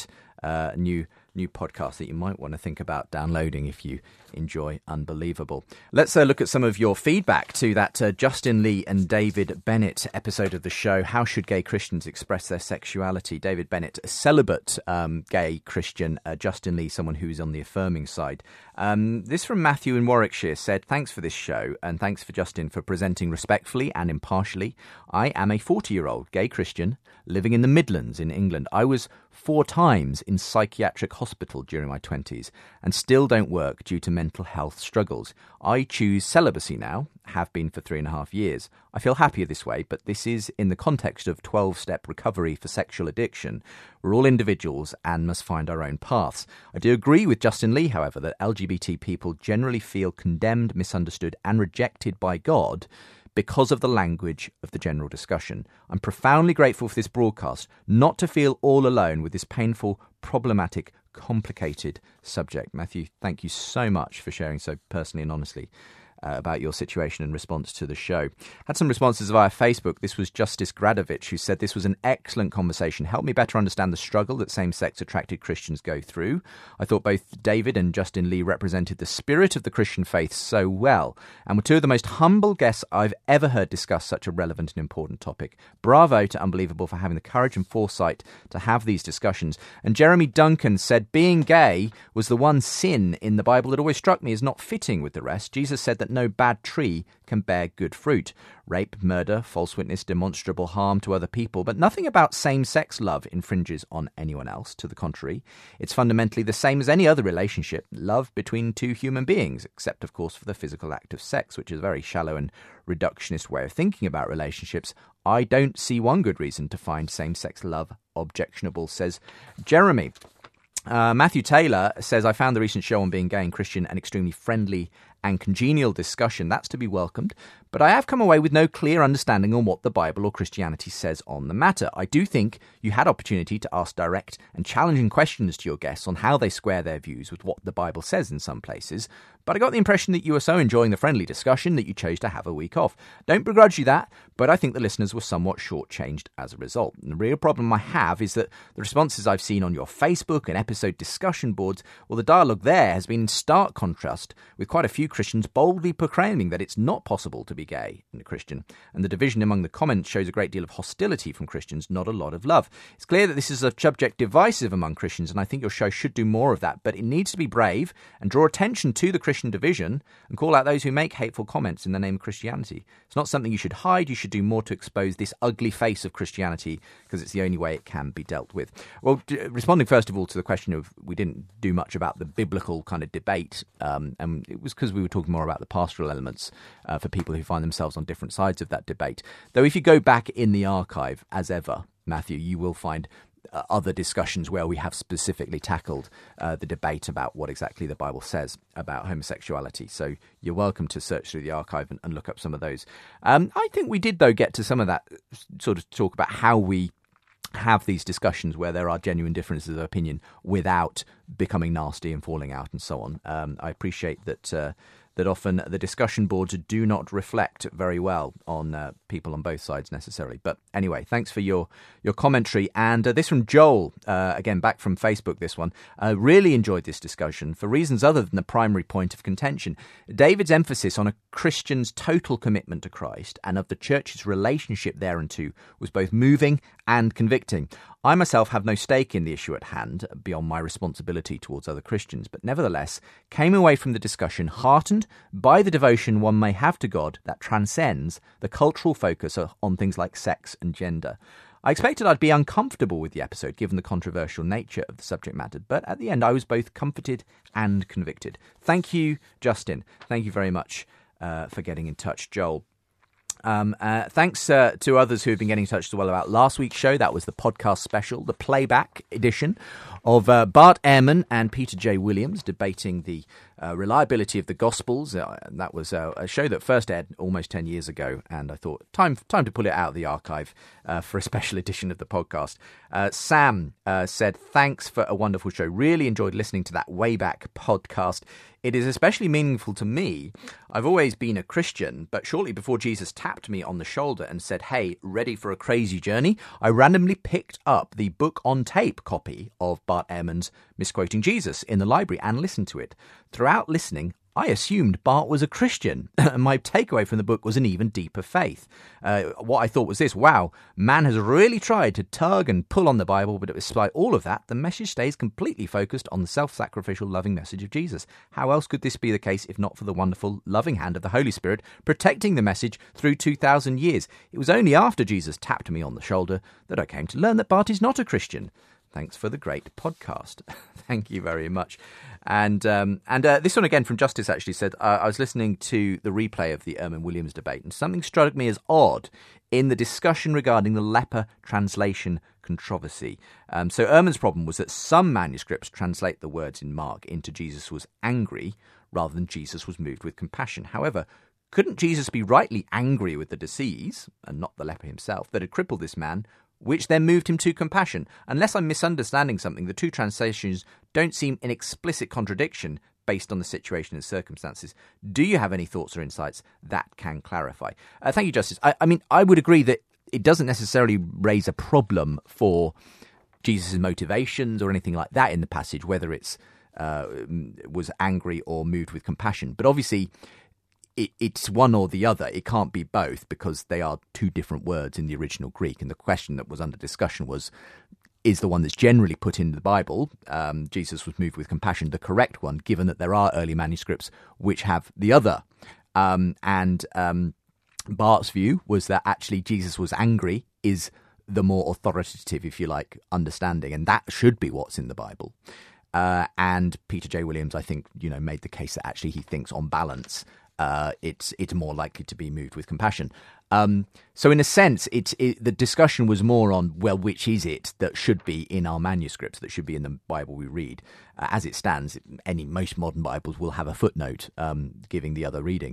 new podcast that you might want to think about downloading if you enjoy Unbelievable. Let's look at some of your feedback to that Justin Lee and David Bennett episode of the show, How Should Gay Christians Express Their Sexuality? David Bennett, a celibate gay Christian, Justin Lee, someone who's on the affirming side. This from Matthew in Warwickshire said, thanks for this show and thanks for Justin for presenting respectfully and impartially. I am a 40-year-old gay Christian living in the Midlands in England. I was 4 times in psychiatric hospital during my 20s and still don't work due to mental health struggles. I choose celibacy now, have been for 3.5 years. I feel happier this way, but this is in the context of 12-step recovery for sexual addiction. We're all individuals and must find our own paths. I do agree with Justin Lee, however, that LGBT people generally feel condemned, misunderstood and rejected by God because of the language of the general discussion. I'm profoundly grateful for this broadcast, not to feel all alone with this painful, problematic, complicated subject. Matthew, thank you so much for sharing so personally and honestly about your situation in response to the show. Had some responses via Facebook. This was Justice Gradovich, who said this was an excellent conversation. Helped me better understand the struggle that same-sex attracted Christians go through. I thought both David and Justin Lee represented the spirit of the Christian faith so well, and were two of the most humble guests I've ever heard discuss such a relevant and important topic. Bravo to Unbelievable for having the courage and foresight to have these discussions. And Jeremy Duncan said, being gay was the one sin in the Bible that always struck me as not fitting with the rest. Jesus said that no bad tree can bear good fruit. Rape, murder, false witness, demonstrable harm to other people, but nothing about same-sex love infringes on anyone else. To the contrary, it's fundamentally the same as any other relationship, love between two human beings, except, of course, for the physical act of sex, which is a very shallow and reductionist way of thinking about relationships. I don't see one good reason to find same-sex love objectionable, says Jeremy. Matthew Taylor says, I found the recent show on being gay and Christian an extremely friendly and congenial discussion. That's to be welcomed. But I have come away with no clear understanding on what the Bible or Christianity says on the matter. I do think you had opportunity to ask direct and challenging questions to your guests on how they square their views with what the Bible says in some places. But I got the impression that you were so enjoying the friendly discussion that you chose to have a week off. Don't begrudge you that, but I think the listeners were somewhat shortchanged as a result. And the real problem I have is that the responses I've seen on your Facebook and episode discussion boards, well, the dialogue there has been in stark contrast with quite a few Christians boldly proclaiming that it's not possible to be gay and a Christian. And the division among the comments shows a great deal of hostility from Christians, not a lot of love. It's clear that this is a subject divisive among Christians, and I think your show should do more of that. But it needs to be brave and draw attention to the Christian division and call out those who make hateful comments in the name of Christianity. It's not something you should hide. You should do more to expose this ugly face of Christianity, because it's the only way it can be dealt with. Well, responding first of all to the question of, we didn't do much about the biblical kind of debate, and it was because we were talking more about the pastoral elements for people who find themselves on different sides of that debate. Though if you go back in the archive, as ever, Matthew, you will find other discussions where we have specifically tackled the debate about what exactly the Bible says about homosexuality. So you're welcome to search through the archive and look up some of those. I think we did, though, get to some of that sort of talk about how we have these discussions where there are genuine differences of opinion without becoming nasty and falling out and so on. I appreciate that often the discussion boards do not reflect very well on people on both sides necessarily. But anyway, thanks for your commentary. And this from Joel, again, back from Facebook, this one. Really enjoyed this discussion for reasons other than the primary point of contention. David's emphasis on a Christian's total commitment to Christ and of the church's relationship thereunto was both moving and convicting. I myself have no stake in the issue at hand beyond my responsibility towards other Christians, but nevertheless came away from the discussion heartened by the devotion one may have to God that transcends the cultural focus on things like sex and gender. I expected I'd be uncomfortable with the episode given the controversial nature of the subject matter, but at the end I was both comforted and convicted. Thank you, Justin. Thank you very much for getting in touch, Joel. Thanks to others who have been getting in touch as well about last week's show. That was the podcast special, the playback edition of Bart Ehrman and Peter J. Williams debating the reliability of the Gospels. That was a show that first aired almost 10 years ago, and I thought time to pull it out of the archive for a special edition of the podcast. Sam said, thanks for a wonderful show. Really enjoyed listening to that way back podcast. It is especially meaningful to me. I've always been a Christian, but shortly before Jesus tapped me on the shoulder and said, hey, ready for a crazy journey? I randomly picked up the book on tape copy of Bart Ehrman's Misquoting Jesus in the library and listened to it. Throughout listening, I assumed Bart was a Christian. My takeaway from the book was an even deeper faith. What I thought was this: wow, man has really tried to tug and pull on the Bible, but despite all of that, the message stays completely focused on the self-sacrificial, loving message of Jesus. How else could this be the case if not for the wonderful, loving hand of the Holy Spirit protecting the message through 2,000 years? It was only after Jesus tapped me on the shoulder that I came to learn that Bart is not a Christian. Thanks for the great podcast. Thank you very much. And this one again from Justice actually said, I was listening to the replay of the Ehrman-Williams debate and something struck me as odd in the discussion regarding the leper translation controversy. So Ehrman's problem was that some manuscripts translate the words in Mark into Jesus was angry rather than Jesus was moved with compassion. However, couldn't Jesus be rightly angry with the disease, and not the leper himself, that had crippled this man, which then moved him to compassion? Unless I'm misunderstanding something, the two translations don't seem in explicit contradiction based on the situation and circumstances. Do you have any thoughts or insights that can clarify? Thank you, Justice. I mean, I would agree that it doesn't necessarily raise a problem for Jesus' motivations or anything like that in the passage, whether it's was angry or moved with compassion. But obviously, it's one or the other. It can't be both because they are two different words in the original Greek. And the question that was under discussion was, is the one that's generally put in the Bible, Jesus was moved with compassion, the correct one, given that there are early manuscripts which have the other? Bart's view was that actually Jesus was angry is the more authoritative, if you like, understanding, and that should be what's in the Bible. And Peter J. Williams, I think, made the case that actually he thinks on balance it's more likely to be moved with compassion. So in a sense, the discussion was more on, well, which is it that should be in our manuscripts, that should be in the Bible we read. As it stands, most modern Bibles will have a footnote giving the other reading.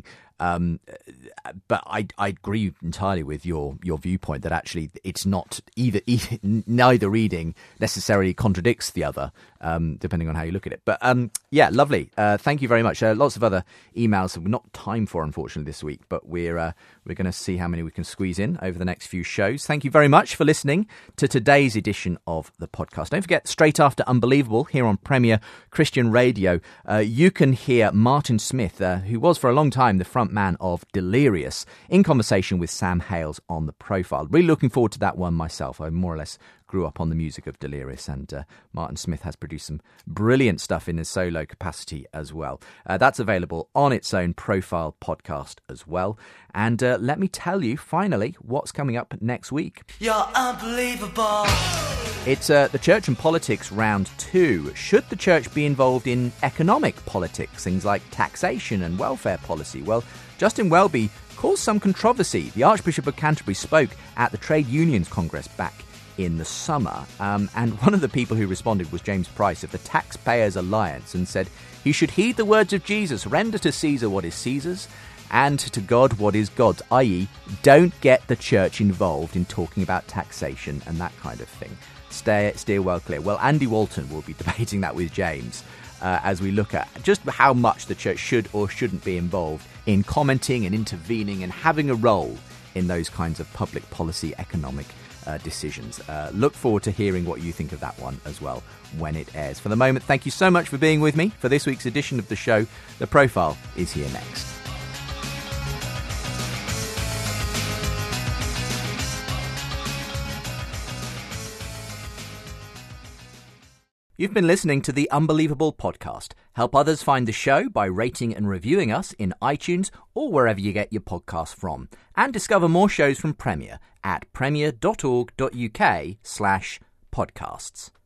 But I agree entirely with your viewpoint that actually it's not neither reading necessarily contradicts the other, depending on how you look at it. But yeah, lovely. Thank you very much. Lots of other emails that we've not time for, unfortunately, this week, but we're going to see how many we can squeeze in over the next few shows. Thank you very much for listening to today's edition of the podcast. Don't forget, straight after Unbelievable here on Premier Christian Radio, you can hear Martin Smith, who was for a long time the front man of Delirious, in conversation with Sam Hales on The Profile. Really looking forward to that one myself. I more or less grew up on the music of Delirious, and Martin Smith has produced some brilliant stuff in his solo capacity as well. That's available on its own Profile podcast as well. And let me tell you, finally, what's coming up next week. You're unbelievable. It's the Church and Politics Round 2. Should the church be involved in economic politics, things like taxation and welfare policy? Well, Justin Welby caused some controversy. The Archbishop of Canterbury spoke at the Trade Unions Congress back in the summer, and one of the people who responded was James Price of the Taxpayers Alliance, and said he should heed the words of Jesus, render to Caesar what is Caesar's and to God what is God's, i.e. don't get the church involved in talking about taxation and that kind of thing. Steer well clear. Well, Andy Walton will be debating that with James as we look at just how much the church should or shouldn't be involved in commenting and intervening and having a role in those kinds of public policy economic decisions. Look forward to hearing what you think of that one as well when it airs. For the moment, thank you so much for being with me for this week's edition of the show. The Profile is here next. You've been listening to the Unbelievable podcast. Help others find the show by rating and reviewing us in iTunes or wherever you get your podcasts from. And discover more shows from Premier at premier.org.uk/podcasts.